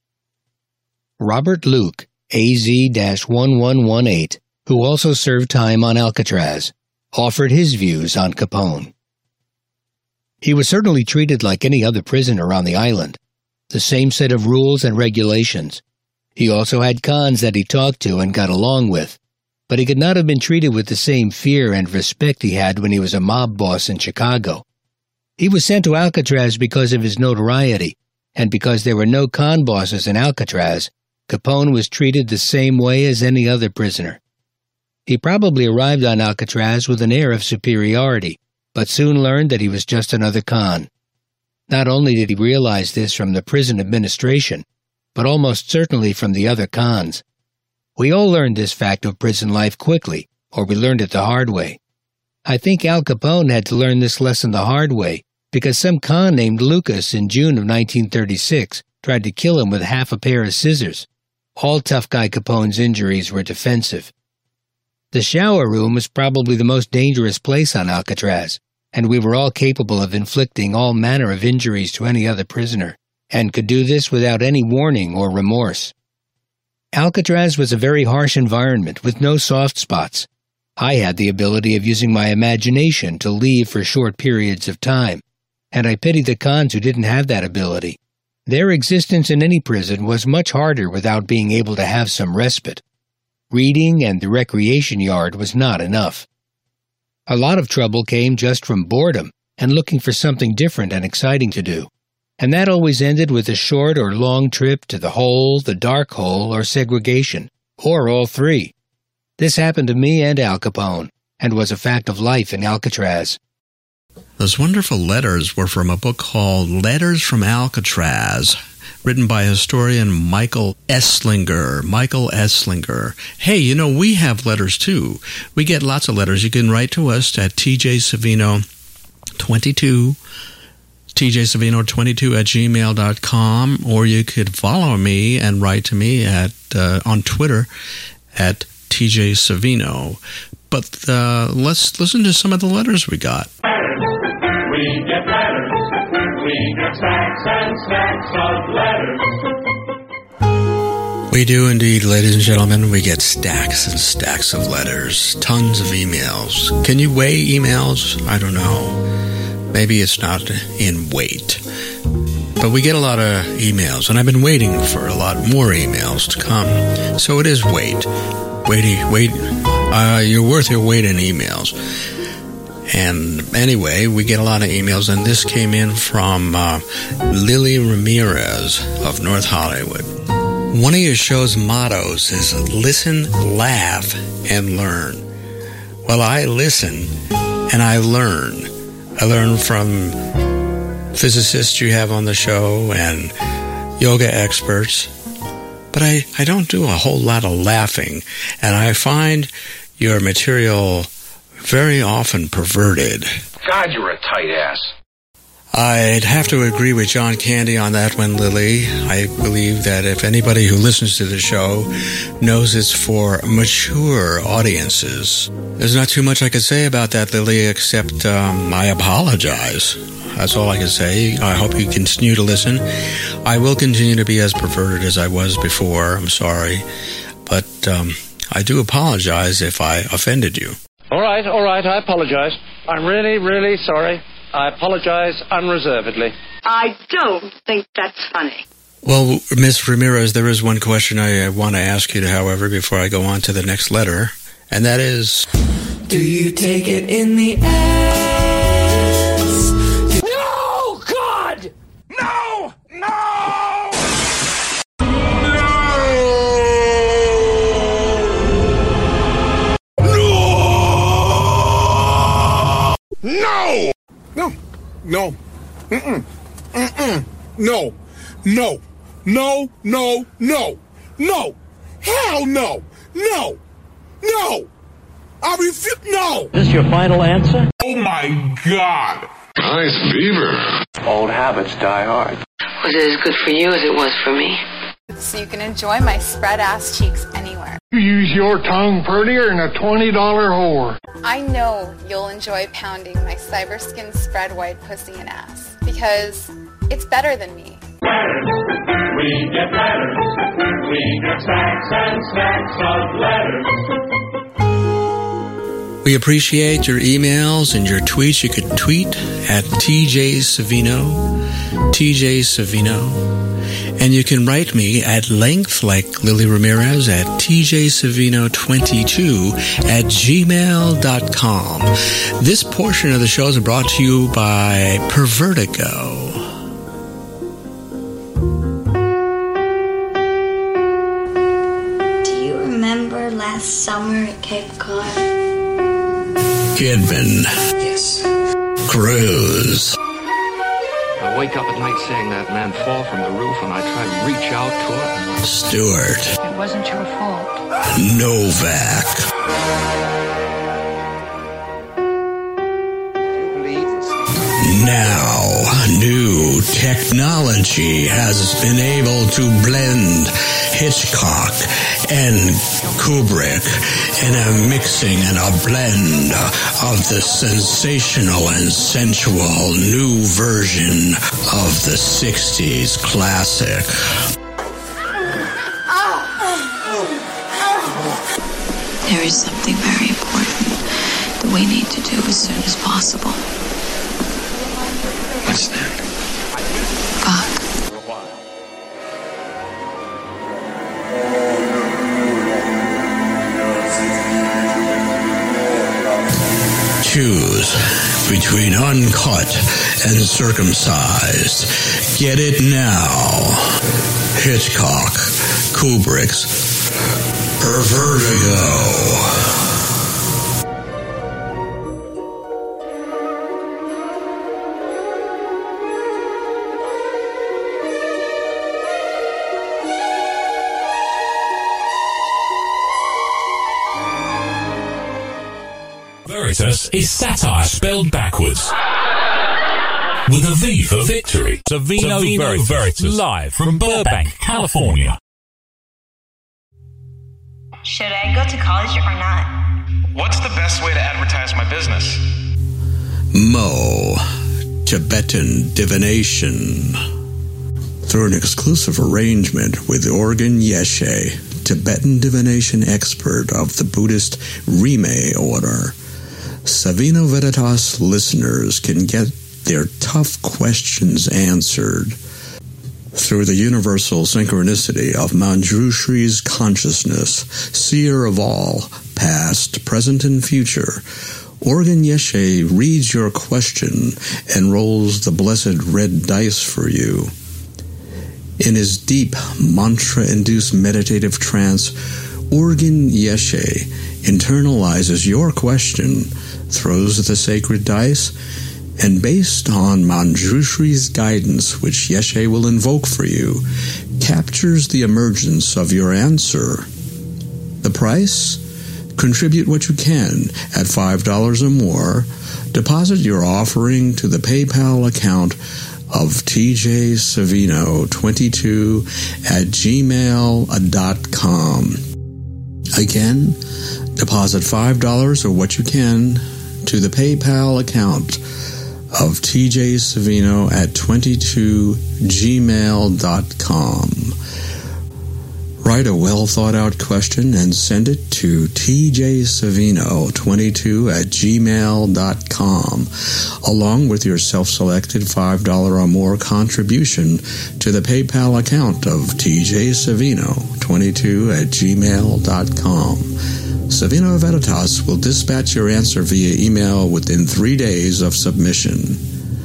Robert Luke, AZ-1118, who also served time on Alcatraz, offered his views on Capone. He was certainly treated like any other prisoner on the island, the same set of rules and regulations. He also had cons that he talked to and got along with, but he could not have been treated with the same fear and respect he had when he was a mob boss in Chicago. He was sent to Alcatraz because of his notoriety, and because there were no con bosses in Alcatraz, Capone was treated the same way as any other prisoner. He probably arrived on Alcatraz with an air of superiority, but soon learned that he was just another con. Not only did he realize this from the prison administration, but almost certainly from the other cons. We all learned this fact of prison life quickly, or we learned it the hard way. I think Al Capone had to learn this lesson the hard way, because some con named Lucas in June of 1936 tried to kill him with half a pair of scissors. All Tough Guy Capone's injuries were defensive. The shower room was probably the most dangerous place on Alcatraz, and we were all capable of inflicting all manner of injuries to any other prisoner, and could do this without any warning or remorse. Alcatraz was a very harsh environment with no soft spots. I had the ability of using my imagination to leave for short periods of time, and I pity the cons who didn't have that ability. Their existence in any prison was much harder without being able to have some respite. Reading and the recreation yard was not enough. A lot of trouble came just from boredom and looking for something different and exciting to do. And that always ended with a short or long trip to the hole, the dark hole, or segregation, or all three. This happened to me and Al Capone, and was a fact of life in Alcatraz. Those wonderful letters were from a book called Letters from Alcatraz, written by historian Michael Esslinger. Michael Esslinger. Hey, you know, we have letters too. We get lots of letters. You can write to us at tjsavino22, tjsavino22@gmail.com, or you could follow me and write to me at on Twitter at tjsavino. But let's listen to some of the letters we got. We get letters. We get stacks and stacks of letters. We do indeed, ladies and gentlemen. We get stacks and stacks of letters, tons of emails. Can you weigh emails? I don't know. Maybe it's not in weight. But we get a lot of emails, and I've been waiting for a lot more emails to come. So it is weight. You're worth your weight in emails. And anyway, we get a lot of emails, and this came in from Lily Ramirez of North Hollywood. One of your show's mottos is listen, laugh, and learn. Well, I listen, and I learn. I learn from physicists you have on the show and yoga experts. But I don't do a whole lot of laughing, and I find your material very often perverted. God, you're a tight ass. I'd have to agree with John Candy on that one, Lily. I believe that if anybody who listens to the show knows it's for mature audiences. There's not too much I could say about that, Lily, except I apologize. That's all I can say. I hope you continue to listen. I will continue to be as perverted as I was before. I'm sorry. But I do apologize if I offended you. All right, I apologize. I'm really, really sorry. I apologize unreservedly. I don't think that's funny. Well, Miss Ramirez, there is one question I want to ask you, however, before I go on to the next letter, and that is... Do you take it in the ass? No! God! No! No! No! No. No. Mm-mm. Mm-mm. No. No. No. No. No. No. Hell no. No. No. I refuse. No. Is this your final answer? Oh my God. Nice beaver. Old habits die hard. Was it as good for you as it was for me? So you can enjoy my spread ass cheeks anywhere. You use your tongue prettier than a $20 whore. I know you'll enjoy pounding my Cyberskin spread white pussy and ass because it's better than me. Letters. We get letters. We get stacks and stacks of letters. We appreciate your emails and your tweets. You could tweet at TJ Savino. And you can write me at length, like Lily Ramirez, at tjsavino22@gmail.com. This portion of the show is brought to you by Pervertigo. Do you remember last summer at Cape Cod? Kidman. Yes. Cruz. I wake up at night seeing that man fall from the roof, and I try to reach out to him. Stewart. It wasn't your fault. Novak. Now, new technology has been able to blend Hitchcock and Kubrick in a mixing and a blend of the sensational and sensual new version of the 60s classic. There is something very important that we need to do as soon as possible. What's that? Fuck. choose between uncut and circumcised. Get it now. Hitchcock, Kubrick's Vertigo. Veritas is satire spelled backwards. With a V for victory. Savino Veritas, live from Burbank, California. Should I go to college or not? What's the best way to advertise my business? Mo, Tibetan divination. Through an exclusive arrangement with Organ Yeshe, Tibetan divination expert of the Buddhist Rimé order, Savino Veritas listeners can get their tough questions answered through the universal synchronicity of Manjushri's consciousness, seer of all, past, present, and future. Organ Yeshe reads your question and rolls the blessed red dice for you. In his deep, mantra-induced meditative trance, Organ Yeshe internalizes your question, throws the sacred dice, and based on Manjushri's guidance, which Yeshe will invoke for you, captures the emergence of your answer. The price? Contribute what you can at $5 or more. Deposit your offering to the PayPal account of TJ Savino 22 at gmail.com. Again, deposit $5 or what you can to the PayPal account of TJ Savino at 22 gmail.com. Write a well-thought-out question and send it to tjsavino22 at gmail.com, along with your self-selected $5 or more contribution to the PayPal account of tjsavino22 at gmail.com. Savino Veritas will dispatch your answer via email within 3 days of submission.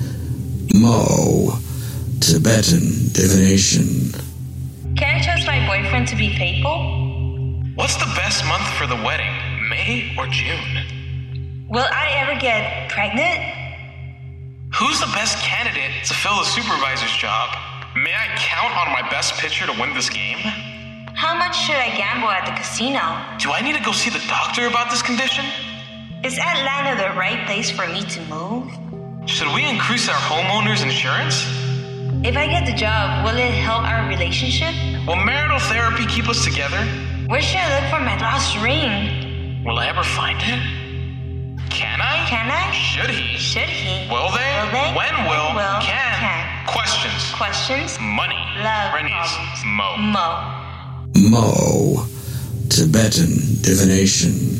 Mo, Tibetan divination. Can I trust my boyfriend to be faithful? What's the best month for the wedding, May or June? Will I ever get pregnant? Who's the best candidate to fill the supervisor's job? May I count on my best pitcher to win this game? How much should I gamble at the casino? Do I need to go see the doctor about this condition? Is Atlanta the right place for me to move? Should we increase our homeowner's insurance? If I get the job, will it help our relationship? Will marital therapy keep us together? Where should I look for my lost ring? Will I ever find it? Can I? Can I? Should he? Should he? Will they? Will they? When will? Can. Questions. Questions. Money. Love. Rennies. Mo. Mo, Tibetan divination.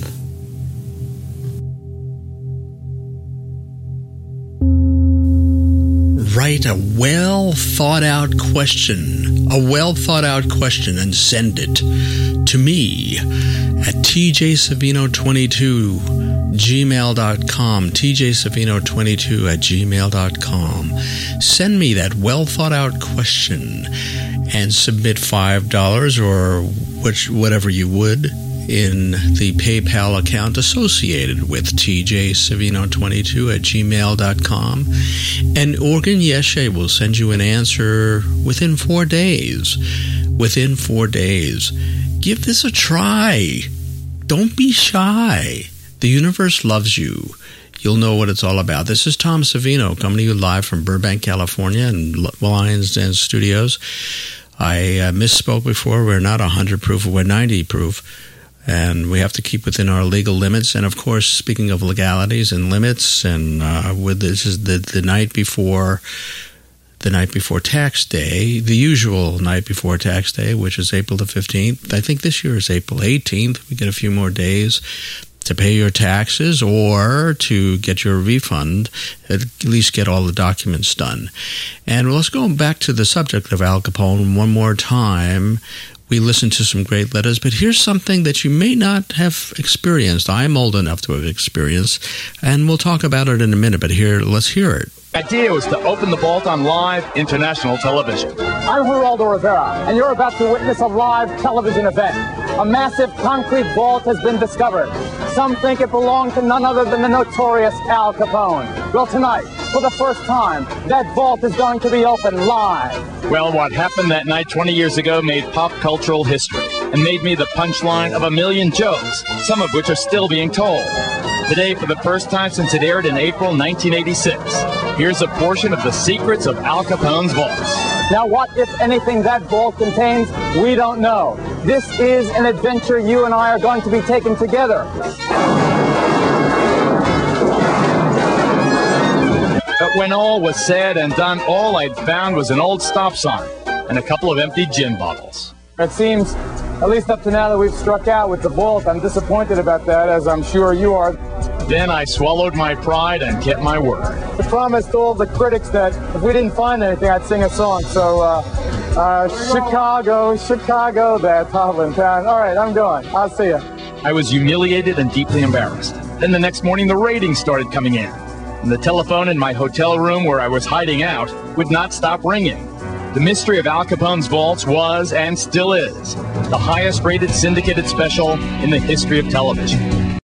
Write a well-thought-out question, and send it to me at tjsavino22 gmail.com, tjsavino22 at gmail.com. Send me that well-thought-out question and submit $5 or whatever you would in the PayPal account associated with tjsavino22 at gmail.com, and Organ Yeshe will send you an answer within 4 days. Within 4 days. Give this a try. Don't be shy. The universe loves you. You'll know what it's all about. This is Tom Savino coming to you live from Burbank, California and Lion's Den Studios. I misspoke before. We're not 100 proof, we're 90 proof. And we have to keep within our legal limits. And, of course, speaking of legalities and limits, and this is the night before tax day, the usual night before tax day, which is April the 15th. I think this year is April 18th. We get a few more days to pay your taxes or to get your refund, at least get all the documents done. And let's go back to the subject of Al Capone one more time. We listened to some great letters, but here's something that you may not have experienced. I'm old enough to have experienced, and we'll talk about it in a minute, but let's hear it. The idea was to open the vault on live international television. I'm Geraldo Rivera, and you're about to witness a live television event. A massive concrete vault has been discovered. Some think it belonged to none other than the notorious Al Capone. Well, tonight, for the first time, that vault is going to be open live. Well, what happened that night 20 years ago made pop cultural history and made me the punchline of a million jokes, some of which are still being told. Today, for the first time since it aired in April 1986, here's a portion of the secrets of Al Capone's vaults. Now, what, if anything, that vault contains, we don't know. This is an adventure you and I are going to be taking together. But when all was said and done, all I'd found was an old stop sign and a couple of empty gin bottles. It seems, at least up to now that we've struck out with the vault, I'm disappointed about that, as I'm sure you are. Then I swallowed my pride and kept my word. I promised all the critics that if we didn't find anything, I'd sing a song. So, Chicago, that Hovland town. All right, I'm going. I'll see you. I was humiliated and deeply embarrassed. Then the next morning, the ratings started coming in. And the telephone in my hotel room where I was hiding out would not stop ringing. The mystery of Al Capone's vaults was, and still is, the highest-rated syndicated special in the history of television.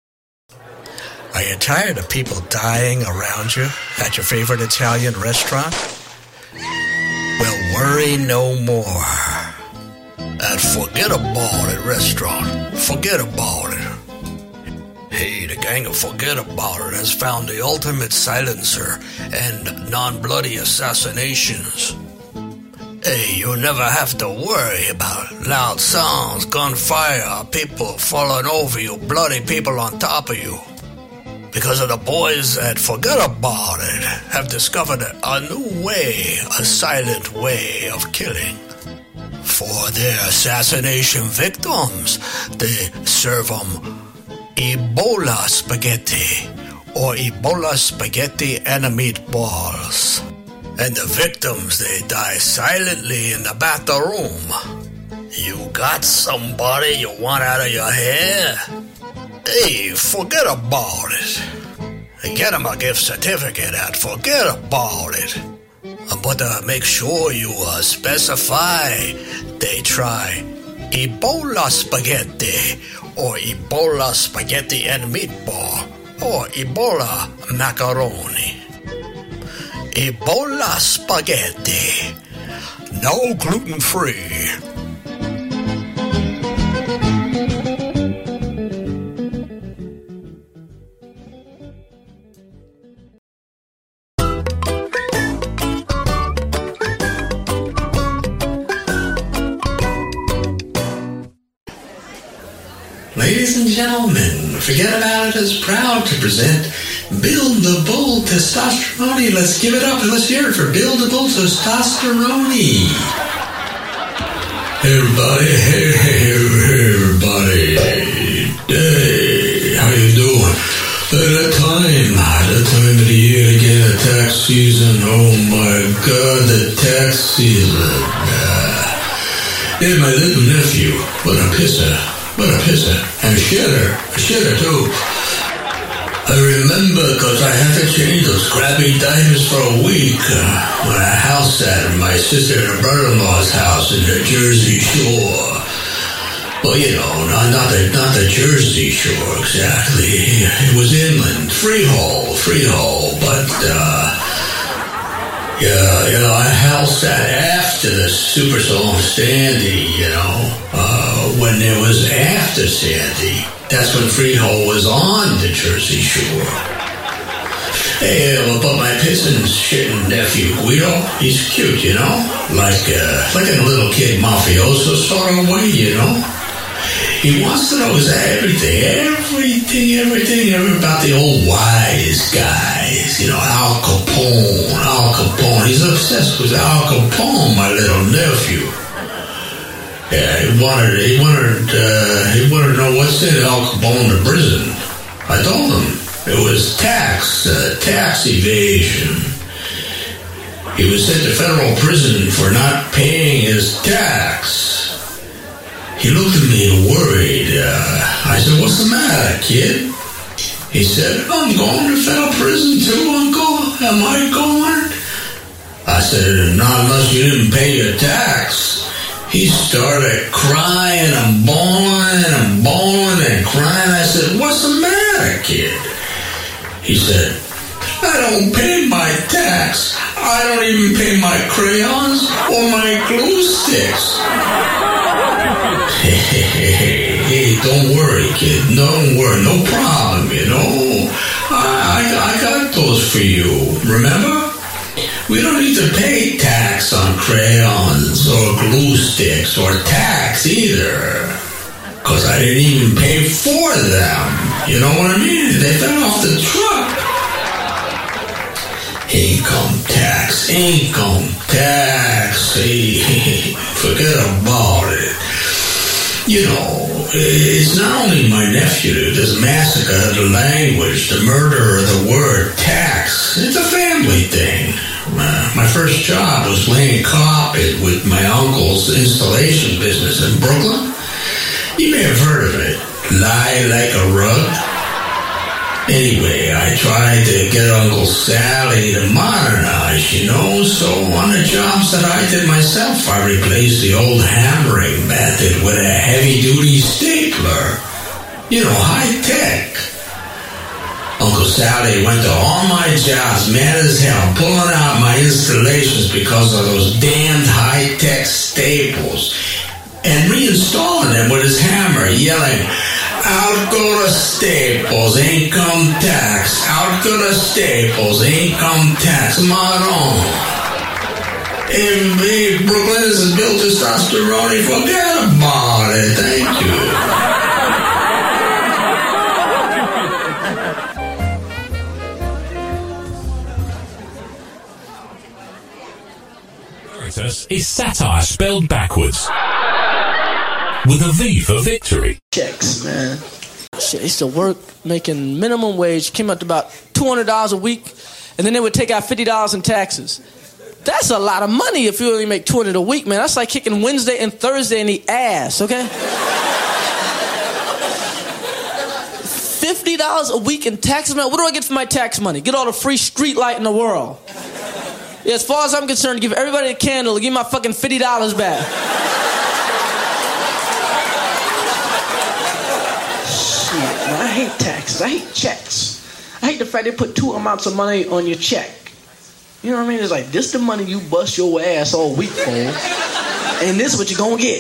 Are you tired of people dying around you at your favorite Italian restaurant? Well, worry no more. At Forget About It restaurant, forget about it. Hey, the gang of Forget About It has found the ultimate silencer and non-bloody assassinations. Hey, you never have to worry about loud sounds, gunfire, people falling over you, bloody people on top of you. Because of the boys that Forget About It have discovered a new way, a silent way of killing. For their assassination victims, they serve them Ebola spaghetti, or Ebola spaghetti and meatballs. And the victims, they die silently in the bathroom. You got somebody you want out of your hair? Hey, Forget About It. Get them a gift certificate at Forget About It. But make sure you specify they try Ebola spaghetti, or Ebola spaghetti and meatball, or Ebola macaroni. Ebola spaghetti. No gluten-free. Ladies and gentlemen, Forget About It is proud to present Build the Bull Testosterone. Let's give it up and let's hear it for Build the Bull Testosterone. Hey everybody, hey everybody. Hey, how you doing? That time of the year to get a tax season. Oh my God, the tax season. Yeah, my little nephew, what a pisser. What a pisser. And a shitter too. I remember because I had to change those crappy diapers for a week when I house sat at my sister and her brother-in-law's house in the Jersey Shore. Well, you know, not the Jersey Shore exactly. It was inland, Freehold, but yeah, I house sat after the Superstorm Sandy, when there was after Sandy. That's when Freehold was on the Jersey Shore. Hey, but my pissing shitting nephew Guido, he's cute, like a little kid mafioso sort of way, He wants to know everything about the old wise guys, Al Capone. He's obsessed with Al Capone, my little nephew. Yeah, he wanted to know what sent Al Capone to prison. I told him it was tax evasion. He was sent to federal prison for not paying his tax. He looked at me worried. I said, "What's the matter, kid?" He said, "I'm going to federal prison too, Uncle. Am I going?" I said, "Not unless you didn't pay your tax." He started crying and bawling and crying. I said, "What's the matter, kid?" He said, "I don't pay my tax. I don't even pay my crayons or my glue sticks." Hey, don't worry, kid. Don't worry. No problem, you know. I got those for you. Remember? We don't need to pay tax on crayons or glue sticks or tax either. Because I didn't even pay for them. You know what I mean? They fell off the truck. Income tax. Hey, forget about it. You know, it's not only my nephew that's massacred the language, the murder of the word tax. It's a family thing. My first job was laying carpet with my uncle's installation business in Brooklyn. You may have heard of it. Lie like a rug. Anyway, I tried to get Uncle Sally to modernize, you know, so on the jobs that I did myself, I replaced the old hammering method with a heavy-duty stapler. You know, high-tech. Uncle Sally went to all my jobs, mad as hell, pulling out my installations because of those damned high-tech staples, and reinstalling them with his hammer, yelling, "Out go the staples, income tax. Out go the staples, income tax. Maron. If Brooklyn isn't built testosterone, forget about it. Thank you." Is satire spelled backwards with a V for victory. Checks, man. Shit, I used to work making minimum wage, came up to about $200 a week, and then they would take out $50 in taxes. That's a lot of money if you only make $200 a week, man. That's like kicking Wednesday and Thursday in the ass, okay? $50 a week in taxes, man. What do I get for my tax money? Get all the free street light in the world. Yeah, as far as I'm concerned, give everybody a candle, give me my fucking $50 back. Shit, man, I hate taxes. I hate checks. I hate the fact they put two amounts of money on your check. You know what I mean? It's like, this the money you bust your ass all week for, and this is what you're gonna get.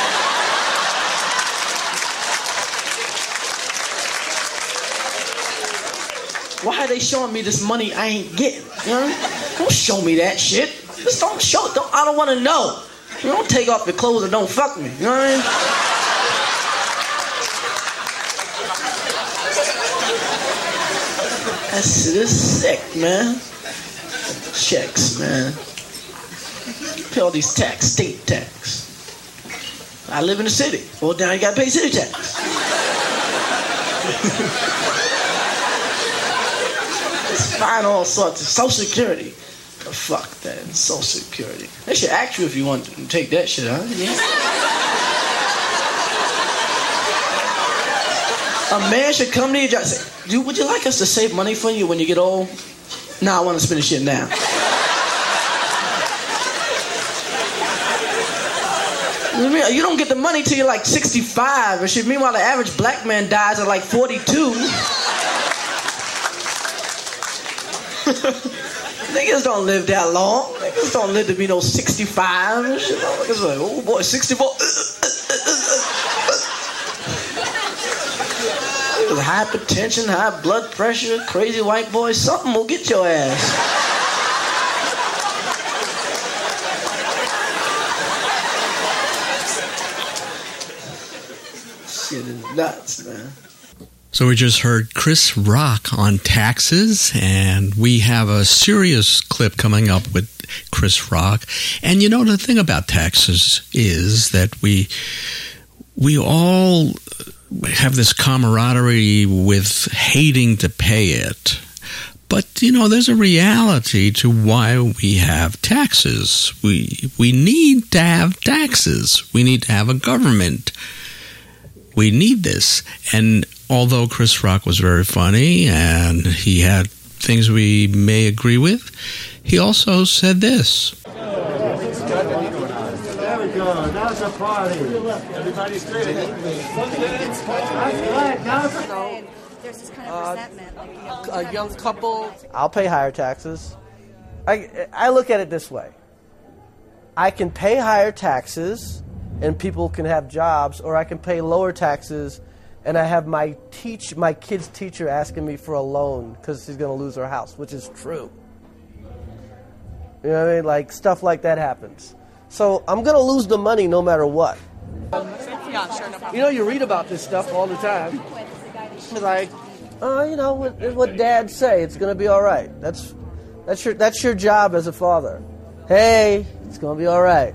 Why are they showing me this money I ain't getting? You know? Don't show me that shit. Just don't show it. I don't want to know. You don't take off your clothes and don't fuck me. You know what I mean? That shit is sick, man. Checks, man. Pay all these tax, state tax. I live in the city. Well, down you gotta pay city tax. Find all sorts of Social Security. Oh, fuck that. Social Security. They should ask you if you want to take that shit, huh? Yeah. A man should come to your job and say, "Dude, would you like us to save money for you when you get old?" "Nah, I want to spend the shit now." You don't get the money till you're like 65 and shit. Meanwhile, the average black man dies at like 42. Niggas don't live that long. Niggas don't live to be no 65 and shit. Niggas like, oh boy, 64. Hypertension, high blood pressure, crazy white boy, something will get your ass. Shit is nuts, man. So we just heard Chris Rock on taxes, and we have a serious clip coming up with Chris Rock. And you know, the thing about taxes is that we all have this camaraderie with hating to pay it. But, there's a reality to why we have taxes. We need to have taxes. We need to have a government. We need this. And although Chris Rock was very funny and he had things we may agree with, he also said this. There we go. Now it's a party. Everybody's great. There's this kind of resentment. A young couple. I'll pay higher taxes. I look at it this way. I can pay higher taxes and people can have jobs, or I can pay lower taxes and I have my kid's teacher asking me for a loan because she's going to lose her house, which is true. You know what I mean? Like, stuff like that happens. So I'm going to lose the money no matter what. You read about this stuff all the time. It's like, what dads say, it's going to be all right. That's your job as a father. Hey, it's going to be all right.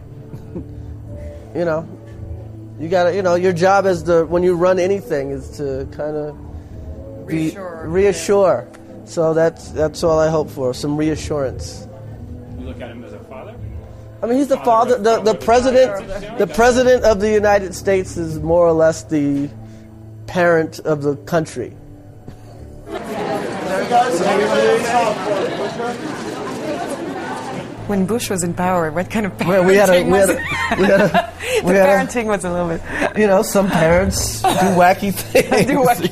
You got to, your job when you run anything is to kind of reassure. So that's all I hope for, some reassurance. You look at him as a father? I mean, he's the father. The president of the United States is more or less the parent of the country. When Bush was in power, what kind of parenting parenting was a little bit... some parents do wacky things.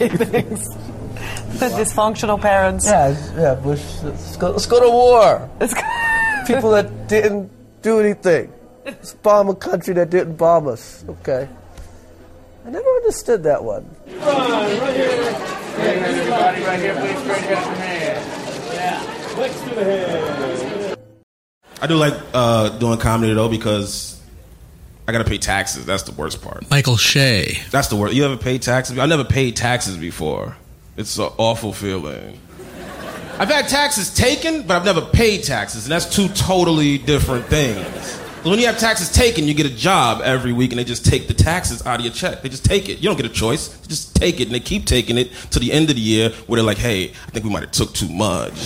The dysfunctional parents. Yeah, Bush. Let's go to war. People that didn't do anything. Let's bomb a country that didn't bomb us. Okay. I never understood that one. Right here. Everybody right here, please straight ahead of your hand. Yeah. Flicks to the head. I do like doing comedy, though, because I got to pay taxes. That's the worst part. Michael Shea. That's the worst. You ever paid taxes? I never paid taxes before. It's an awful feeling. I've had taxes taken, but I've never paid taxes, and that's two totally different things. When you have taxes taken, you get a job every week, and they just take the taxes out of your check. They just take it. You don't get a choice. You just take it, and they keep taking it to the end of the year where they're like, hey, I think we might have took too much.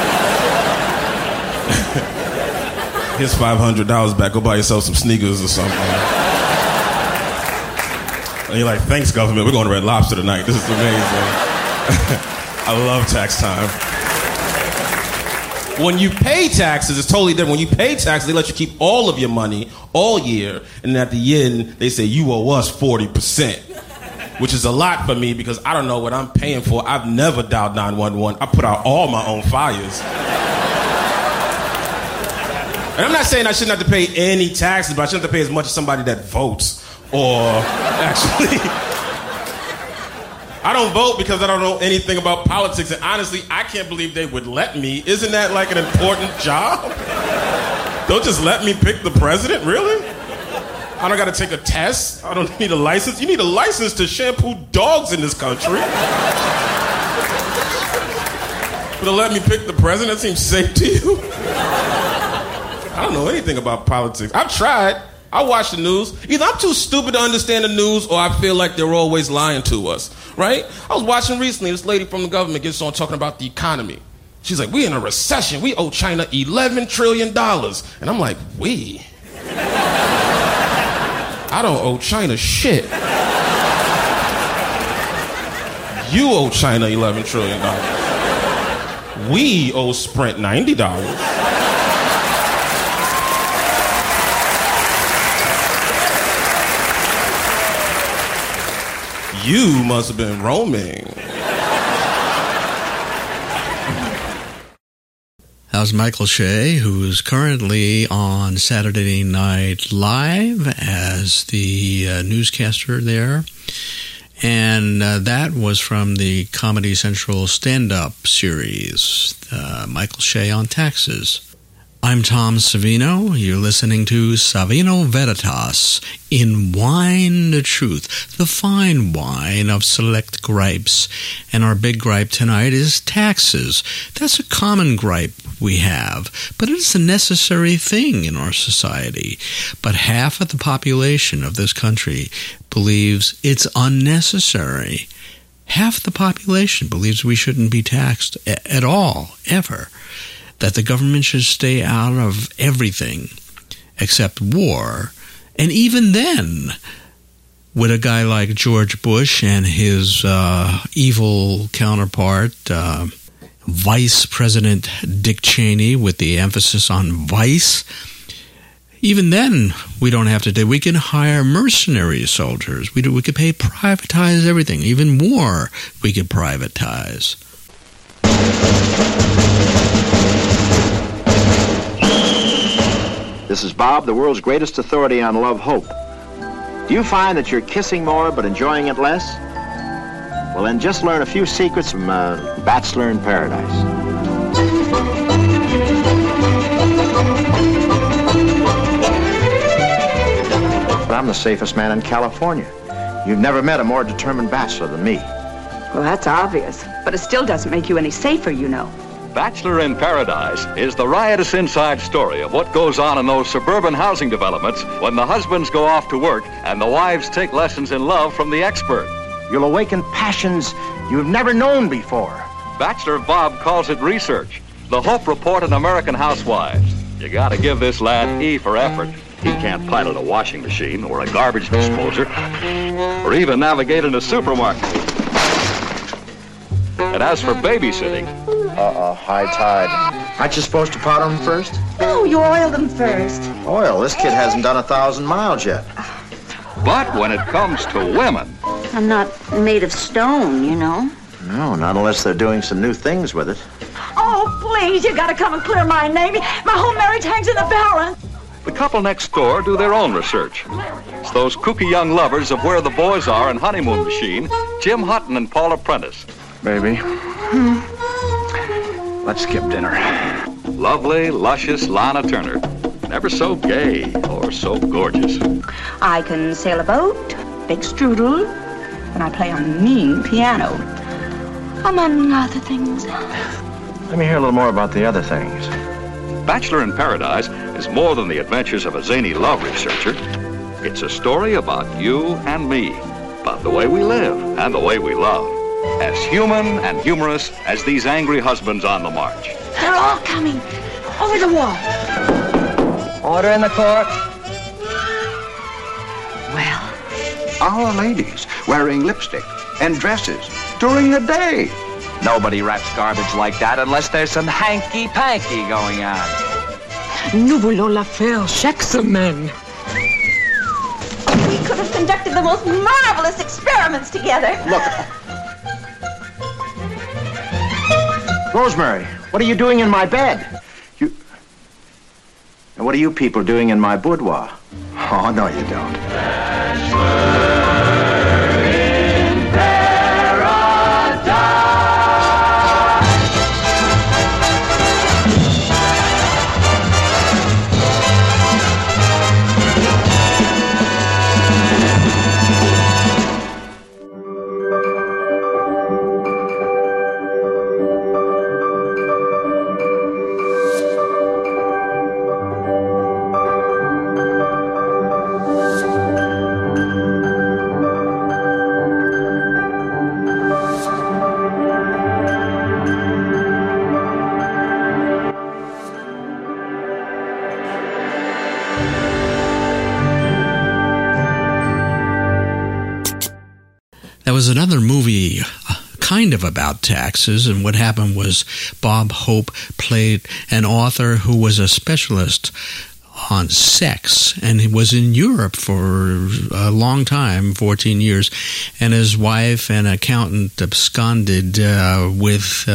Here's $500 back. Go buy yourself some sneakers or something. And you're like, thanks, government. We're going to Red Lobster tonight. This is amazing. I love tax time. When you pay taxes, it's totally different. When you pay taxes, they let you keep all of your money all year. And at the end, they say, you owe us 40%. Which is a lot for me because I don't know what I'm paying for. I've never dialed 911. I put out all my own fires. And I'm not saying I shouldn't have to pay any taxes, but I shouldn't have to pay as much as somebody that votes. Or actually, I don't vote because I don't know anything about politics. And honestly, I can't believe they would let me. Isn't that like an important job? Don't just let me pick the president, really? I don't got to take a test. I don't need a license. You need a license to shampoo dogs in this country. But to let me pick the president, that seems safe to you? I don't know anything about politics. I've tried. I watch the news. Either I'm too stupid to understand the news or I feel like they're always lying to us, right? I was watching recently, this lady from the government gets on talking about the economy. She's like, we're in a recession. We owe China $11 trillion. And I'm like, we? I don't owe China shit. You owe China $11 trillion. We owe Sprint $90. You must have been roaming. How's Michael Shea, who is currently on Saturday Night Live as the newscaster there. And that was from the Comedy Central stand-up series, Michael Shea on Taxes. I'm Tom Savino. You're listening to Savino Veritas in Wine the Truth, the fine wine of select gripes. And our big gripe tonight is taxes. That's a common gripe we have, but it's a necessary thing in our society. But half of the population of this country believes it's unnecessary. Half the population believes we shouldn't be taxed at all, ever. That the government should stay out of everything except war. And even then, with a guy like George Bush and his evil counterpart, Vice President Dick Cheney, with the emphasis on vice, even then, we don't have to do. We can hire mercenary soldiers. We could privatize everything. Even war, we could privatize. This is Bob, the world's greatest authority on love hope. Do you find that you're kissing more but enjoying it less? Well, then just learn a few secrets from Bachelor in Paradise. But I'm the safest man in California. You've never met a more determined bachelor than me. Well, that's obvious, but it still doesn't make you any safer, you know. Bachelor in Paradise is the riotous inside story of what goes on in those suburban housing developments when the husbands go off to work and the wives take lessons in love from the expert. You'll awaken passions you've never known before. Bachelor Bob calls it research. The Hope Report on American Housewives. You gotta give this lad E for effort. He can't pilot a washing machine or a garbage disposer or even navigate in a supermarket. And as for babysitting... high tide. Aren't you supposed to powder them first? No, you oil them first. Oil? This kid hasn't done 1,000 miles yet. But when it comes to women... I'm not made of stone, you know. No, not unless they're doing some new things with it. Oh, please, you gotta come and clear my name. My whole marriage hangs in the balance. The couple next door do their own research. It's those kooky young lovers of Where the Boys Are and Honeymoon Machine, Jim Hutton and Paula Prentice. Baby, let's skip dinner. Lovely, luscious Lana Turner. Never so gay or so gorgeous. I can sail a boat, bake strudel, and I play a mean piano. Among other things. Let me hear a little more about the other things. Bachelor in Paradise is more than the adventures of a zany love researcher. It's a story about you and me, about the way we live and the way we love. As human and humorous as these angry husbands on the march. They're all coming. Over the wall. Order in the court. Well. Our ladies wearing lipstick and dresses during the day. Nobody wraps garbage like that unless there's some hanky-panky going on. Nous voulons la faire chaque semaine. We could have conducted the most marvelous experiments together. Look. Rosemary, what are you doing in my bed? And what are you people doing in my boudoir? Oh, no, you don't. There was another movie kind of about taxes, and what happened was Bob Hope played an author who was a specialist on sex, and he was in Europe for a long time, 14 years, and his wife, an accountant, absconded with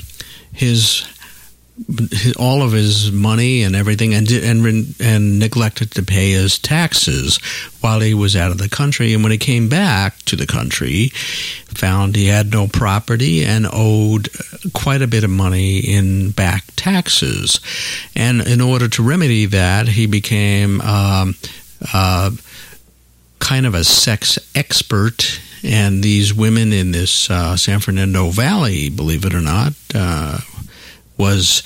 all of his money and everything, and neglected to pay his taxes while he was out of the country. And when he came back to the country, found he had no property and owed quite a bit of money in back taxes. And in order to remedy that, he became kind of a sex expert. And these women in this San Fernando Valley, believe it or not, was,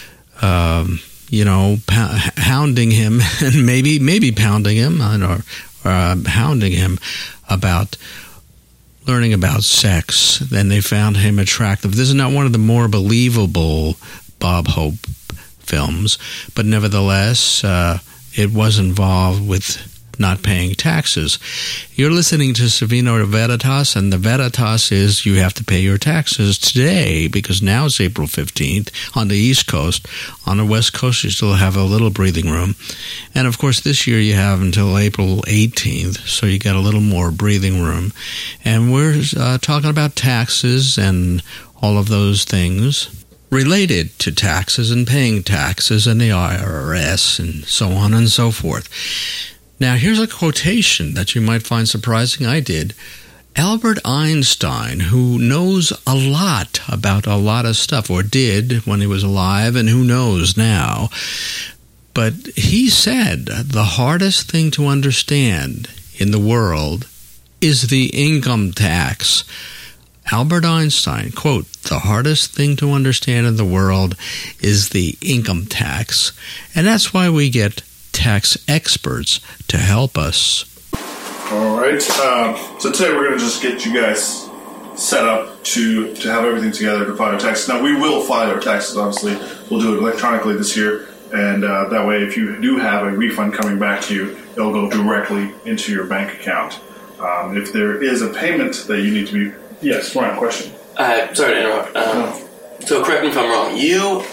hounding him, and maybe pounding him, or hounding him about learning about sex, then they found him attractive. This is not one of the more believable Bob Hope films, but nevertheless, it was involved with not paying taxes. You're listening to Savino Veritas, and the Veritas is you have to pay your taxes today, because now it's April 15th on the East Coast. On the West Coast, you still have a little breathing room. And, of course, this year you have until April 18th, so you get a little more breathing room. And we're talking about taxes and all of those things related to taxes and paying taxes and the IRS and so on and so forth. Now, here's a quotation that you might find surprising. I did. Albert Einstein, who knows a lot about a lot of stuff, or did when he was alive, and who knows now, but he said the hardest thing to understand in the world is the income tax. Albert Einstein, quote, the hardest thing to understand in the world is the income tax. And that's why we get tax experts to help us. All right. So today we're going to just get you guys set up to have everything together to file our taxes. Now, we will file our taxes, obviously. We'll do it electronically this year. And that way, if you do have a refund coming back to you, it'll go directly into your bank account. If there is a payment that you need to be... Yes, Ryan, question. Sorry to interrupt. So correct me if I'm wrong. You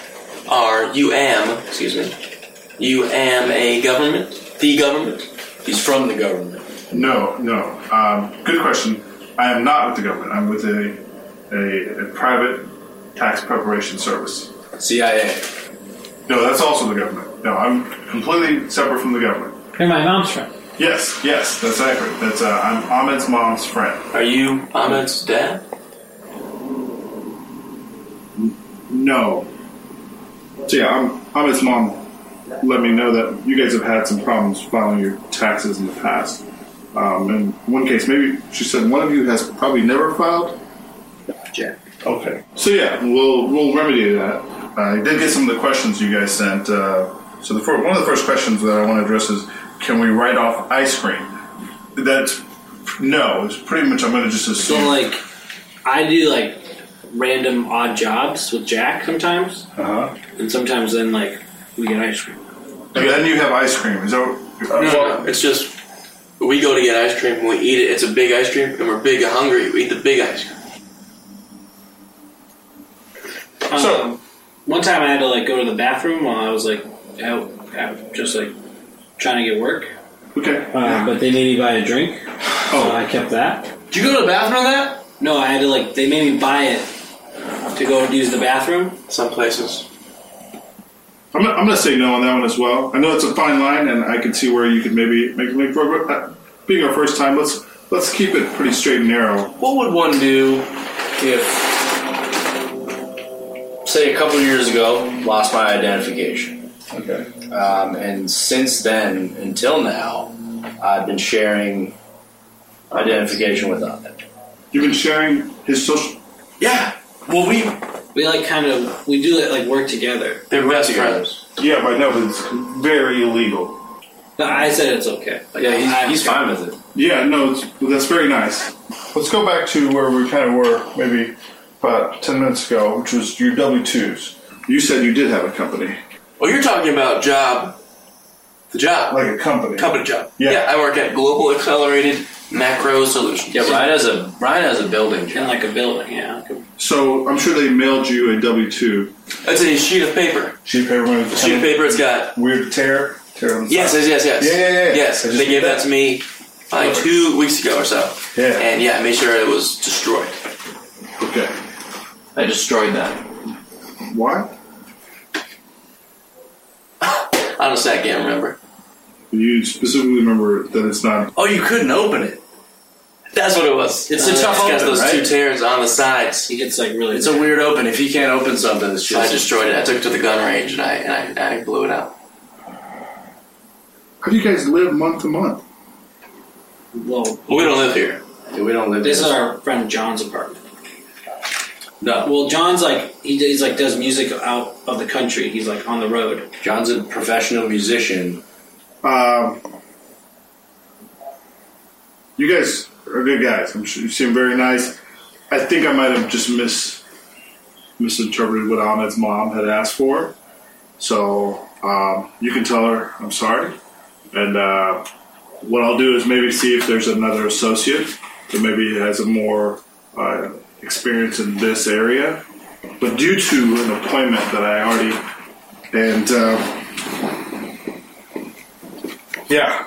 am a government? The government? He's from the government. No. Good question. I am not with the government. I'm with a private tax preparation service. CIA. No, that's also the government. No, I'm completely separate from the government. You're my mom's friend. Yes, that's accurate. I'm Ahmed's mom's friend. Are you Ahmed's dad? No. So yeah, Ahmed's mom let me know that you guys have had some problems filing your taxes in the past. In one case, maybe she said one of you has probably never filed? Jack. Okay. So yeah, we'll remedy that. I did get some of the questions you guys sent. So one of the first questions that I want to address is, can we write off ice cream? No. It's pretty much, I'm going to just assume. So I do random odd jobs with Jack sometimes. Uh-huh. And sometimes then we get ice cream. And then you have ice cream. Is that No, it's just we go to get ice cream and we eat it. It's a big ice cream and we're big and hungry. We eat the big ice cream. So one time I had to go to the bathroom while I was out just trying to get work. Okay. But they made me buy a drink. So I kept that. Did you go to the bathroom on that? No, I had to they made me buy it to go use the bathroom. Some places. I'm going to say no on that one as well. I know it's a fine line, and I can see where you could maybe make progress. Being our first time, let's keep it pretty straight and narrow. What would one do if, say, a couple of years ago, lost my identification? Okay. And since then, until now, I've been sharing identification with Ahmed. You've been sharing his social... Yeah. Well, we do work together. They're best friends. Yeah, but no, but it's very illegal. No, I said it's okay. He's fine with it. Yeah, no, that's very nice. Let's go back to where we kind of were maybe about 10 minutes ago, which was your W-2s. You said you did have a company. Well, you're talking about the job. Like a company. Company job. Yeah. I work at Global Accelerated Macro Solutions. Yeah, Ryan has a building job. And a building, yeah. So I'm sure they mailed you a W-2. It's a sheet of paper. Sheet of paper. It's got weird tear on the Yes. Yeah. Yes, they gave that to me 2 weeks ago or so. Yeah. And I made sure it was destroyed. Okay. I destroyed that. Why? Honestly, I can't remember. You specifically remember that it's not... Oh, you couldn't open it. That's what it was. It's a tough open, got those right? 2 tears on the sides. He gets really... It's a weird open. If you can't open something, it's just... I destroyed it. I took it to the gun range and I blew it out. How do you guys live month to month? Well, we don't live here. Yeah, we don't live here. This is our friend John's apartment. No. Well, John's he's does music out of the country. He's on the road. John's a professional musician. Yeah, you guys are good guys. I'm sure you seem very nice. I think I might have just misinterpreted what Ahmed's mom had asked for. So you can tell her I'm sorry. And what I'll do is maybe see if there's another associate that maybe has a more experience in this area. But due to an appointment that I already... And, yeah.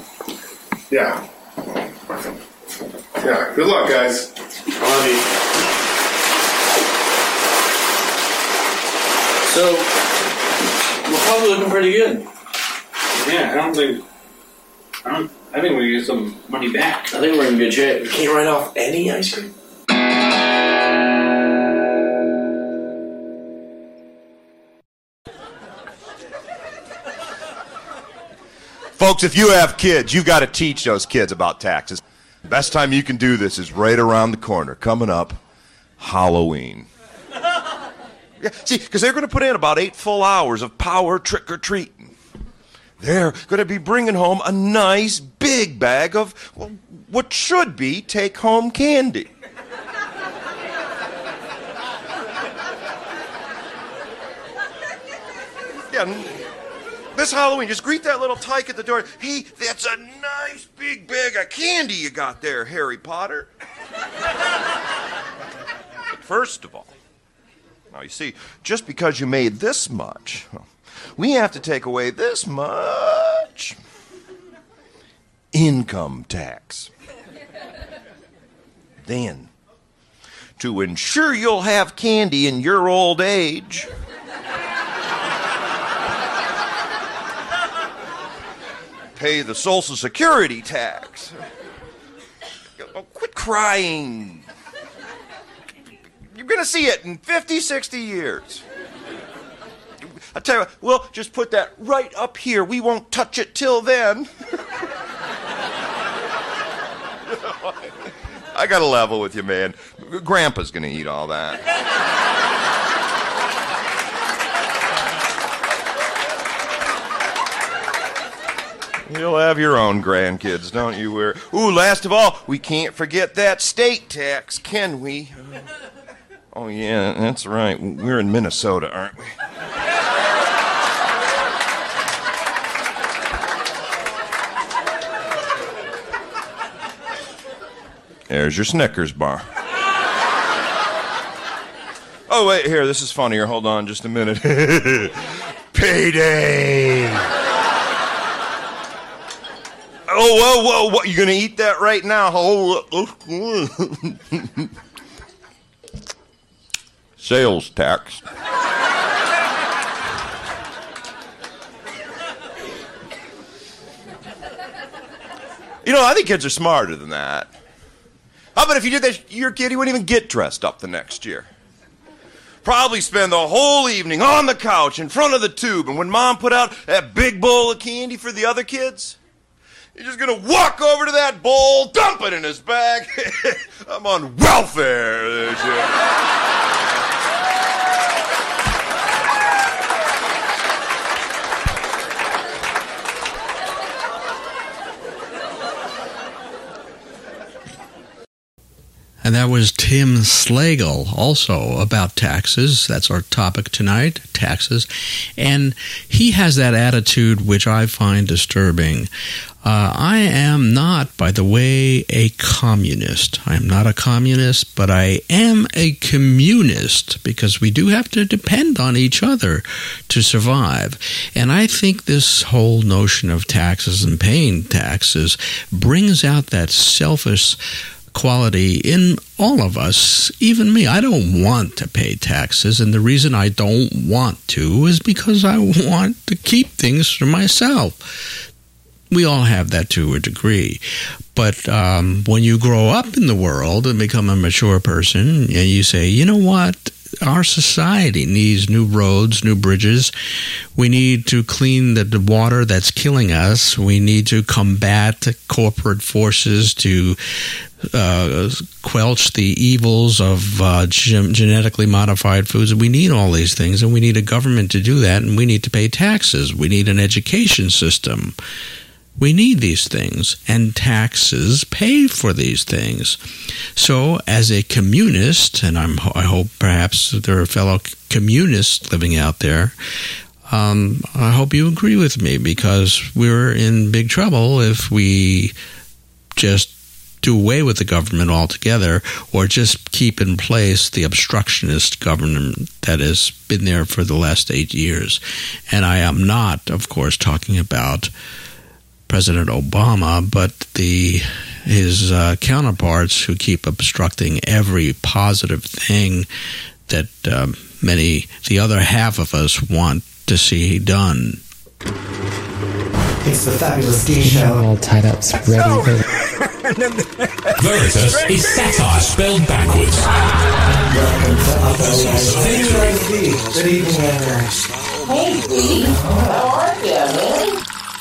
Good luck, guys. I love you. So, we're probably looking pretty good. Yeah, I think we're gonna get some money back. I think we're in good shape. We can't write off any ice cream. Folks, if you have kids, you got to teach those kids about taxes. The best time you can do this is right around the corner. Coming up, Halloween. Yeah, see, because they're going to put in about 8 full hours of power trick-or-treating. They're going to be bringing home a nice big bag of, well, what should be take-home candy. Yeah, this Halloween, just greet that little tyke at the door. Hey, that's a nice big bag of candy you got there, Harry Potter. But first of all, now you see, just because you made this much, we have to take away this much income tax. Then, to ensure you'll have candy in your old age, pay the Social Security tax. Oh, quit crying. You're going to see it in 50, 60 years. I tell you what, we'll just put that right up here. We won't touch it till then. I got to level with you, man. Grandpa's going to eat all that. You'll have your own grandkids, don't you? Ooh, last of all, we can't forget that state tax, can we? Oh, yeah, that's right. We're in Minnesota, aren't we? There's your Snickers bar. Oh, wait, here, this is funnier. Hold on just a minute. Payday! Oh, whoa, what? You gonna eat that right now? Sales tax. You know, I think kids are smarter than that. How about if you did that, your kid, he wouldn't even get dressed up the next year. Probably spend the whole evening on the couch in front of the tube, and when Mom put out that big bowl of candy for the other kids, he's just gonna walk over to that bowl, dump it in his bag. I'm on welfare this year. And that was Tim Slagle, also about taxes. That's our topic tonight, taxes. And he has that attitude which I find disturbing. I am not, by the way, a communist. I am not a communist, but I am a communist because we do have to depend on each other to survive. And I think this whole notion of taxes and paying taxes brings out that selfish quality in all of us, even me. I don't want to pay taxes, and the reason I don't want to is because I want to keep things for myself. We all have that to a degree. But when you grow up in the world and become a mature person, and you say, you know what? Our society needs new roads, new bridges. We need to clean the water that's killing us. We need to combat corporate forces to quelch the evils of genetically modified foods. We need all these things, and we need a government to do that, and we need to pay taxes. We need an education system. We need these things, and taxes pay for these things. So, as a communist, and I hope perhaps there are fellow communists living out there, I hope you agree with me, because we're in big trouble if we just do away with the government altogether, or just keep in place the obstructionist government that has been there for the last 8 years. And I am not, of course, talking about President Obama, but his counterparts who keep obstructing every positive thing that the other half of us want to see done. It's the fabulous D show. All tied up, ready. Veritas is satire spelled backwards. Welcome to Upper West. Good evening, everyone. Hey, Steve. How are you, man?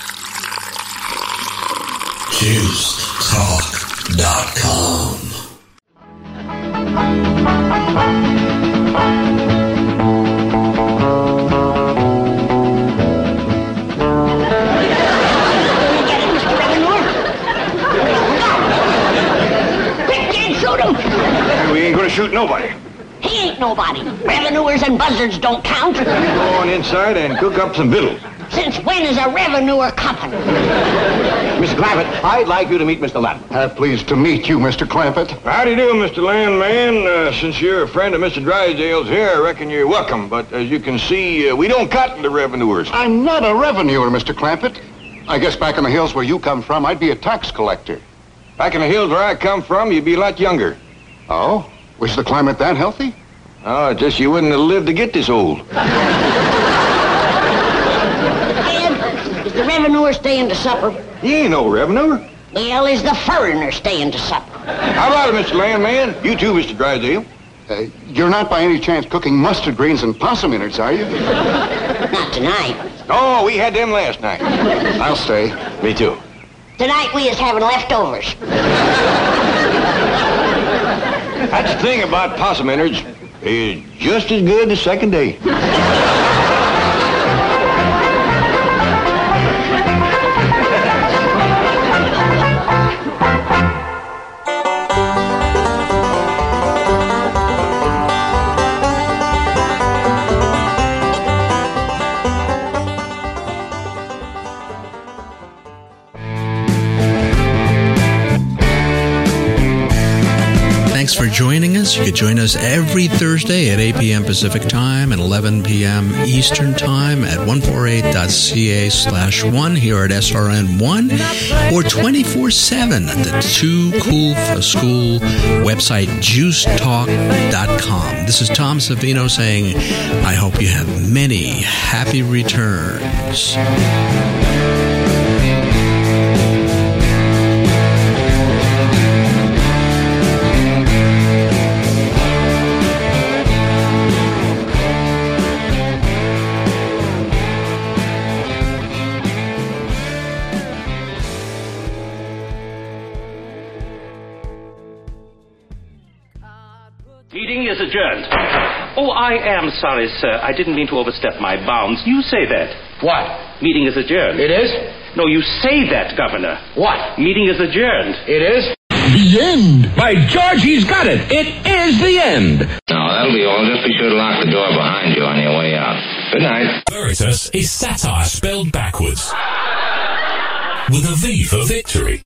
JuiceTalk.com. We ain't gonna shoot nobody. He ain't nobody. Revenuers and buzzards don't count. Go on inside and cook up some victuals. Since when is a revenuer company? Mr. Clampett, I'd like you to meet Mr. Lapp. Pleased to meet you, Mr. Clampett. How do you do, Mr. Landman? Since you're a friend of Mr. Drysdale's here, I reckon you're welcome. But as you can see, we don't cotton to revenuers. I'm not a revenuer, Mr. Clampett. I guess back in the hills where you come from, I'd be a tax collector. Back in the hills where I come from, you'd be a lot younger. Oh? Was the climate that healthy? Oh, just you wouldn't have lived to get this old. Ed, is the revenuer staying to supper? He ain't no revenuer. Well, is the foreigner staying to supper? How about it, Mr. Landman? You too, Mr. Drysdale. You're not by any chance cooking mustard greens and possum innards, are you? Not tonight. Oh, we had them last night. I'll stay. Me too. Tonight we is having leftovers. That's the thing about possum innards. It's just as good the second day. Thanks for joining us. You can join us every Thursday at 8 p.m. Pacific Time and 11 p.m. Eastern Time at 148.ca/1 here at SRN1 or 24/7 at the Too Cool for School website, JuiceTalk.com. This is Tom Savino saying, I hope you have many happy returns. Meeting is adjourned. Oh, I am sorry, sir. I didn't mean to overstep my bounds. You say that. What? Meeting is adjourned. It is? No, you say that, Governor. What? Meeting is adjourned. It is? The end. By George, he's got it. It is the end. No, that'll be all. Just be sure to lock the door behind you on your way out. Good night. Veritas is satire spelled backwards. With a V for victory.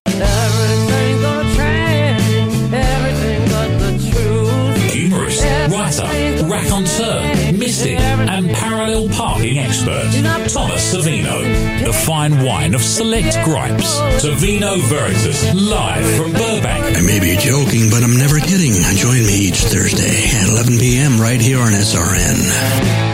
Humorist, writer, raconteur, mystic, and parallel parking expert. Thomas Savino. The fine wine of select gripes. Savino Veritas, live from Burbank. I may be joking, but I'm never kidding. Join me each Thursday at 11 p.m. right here on SRN.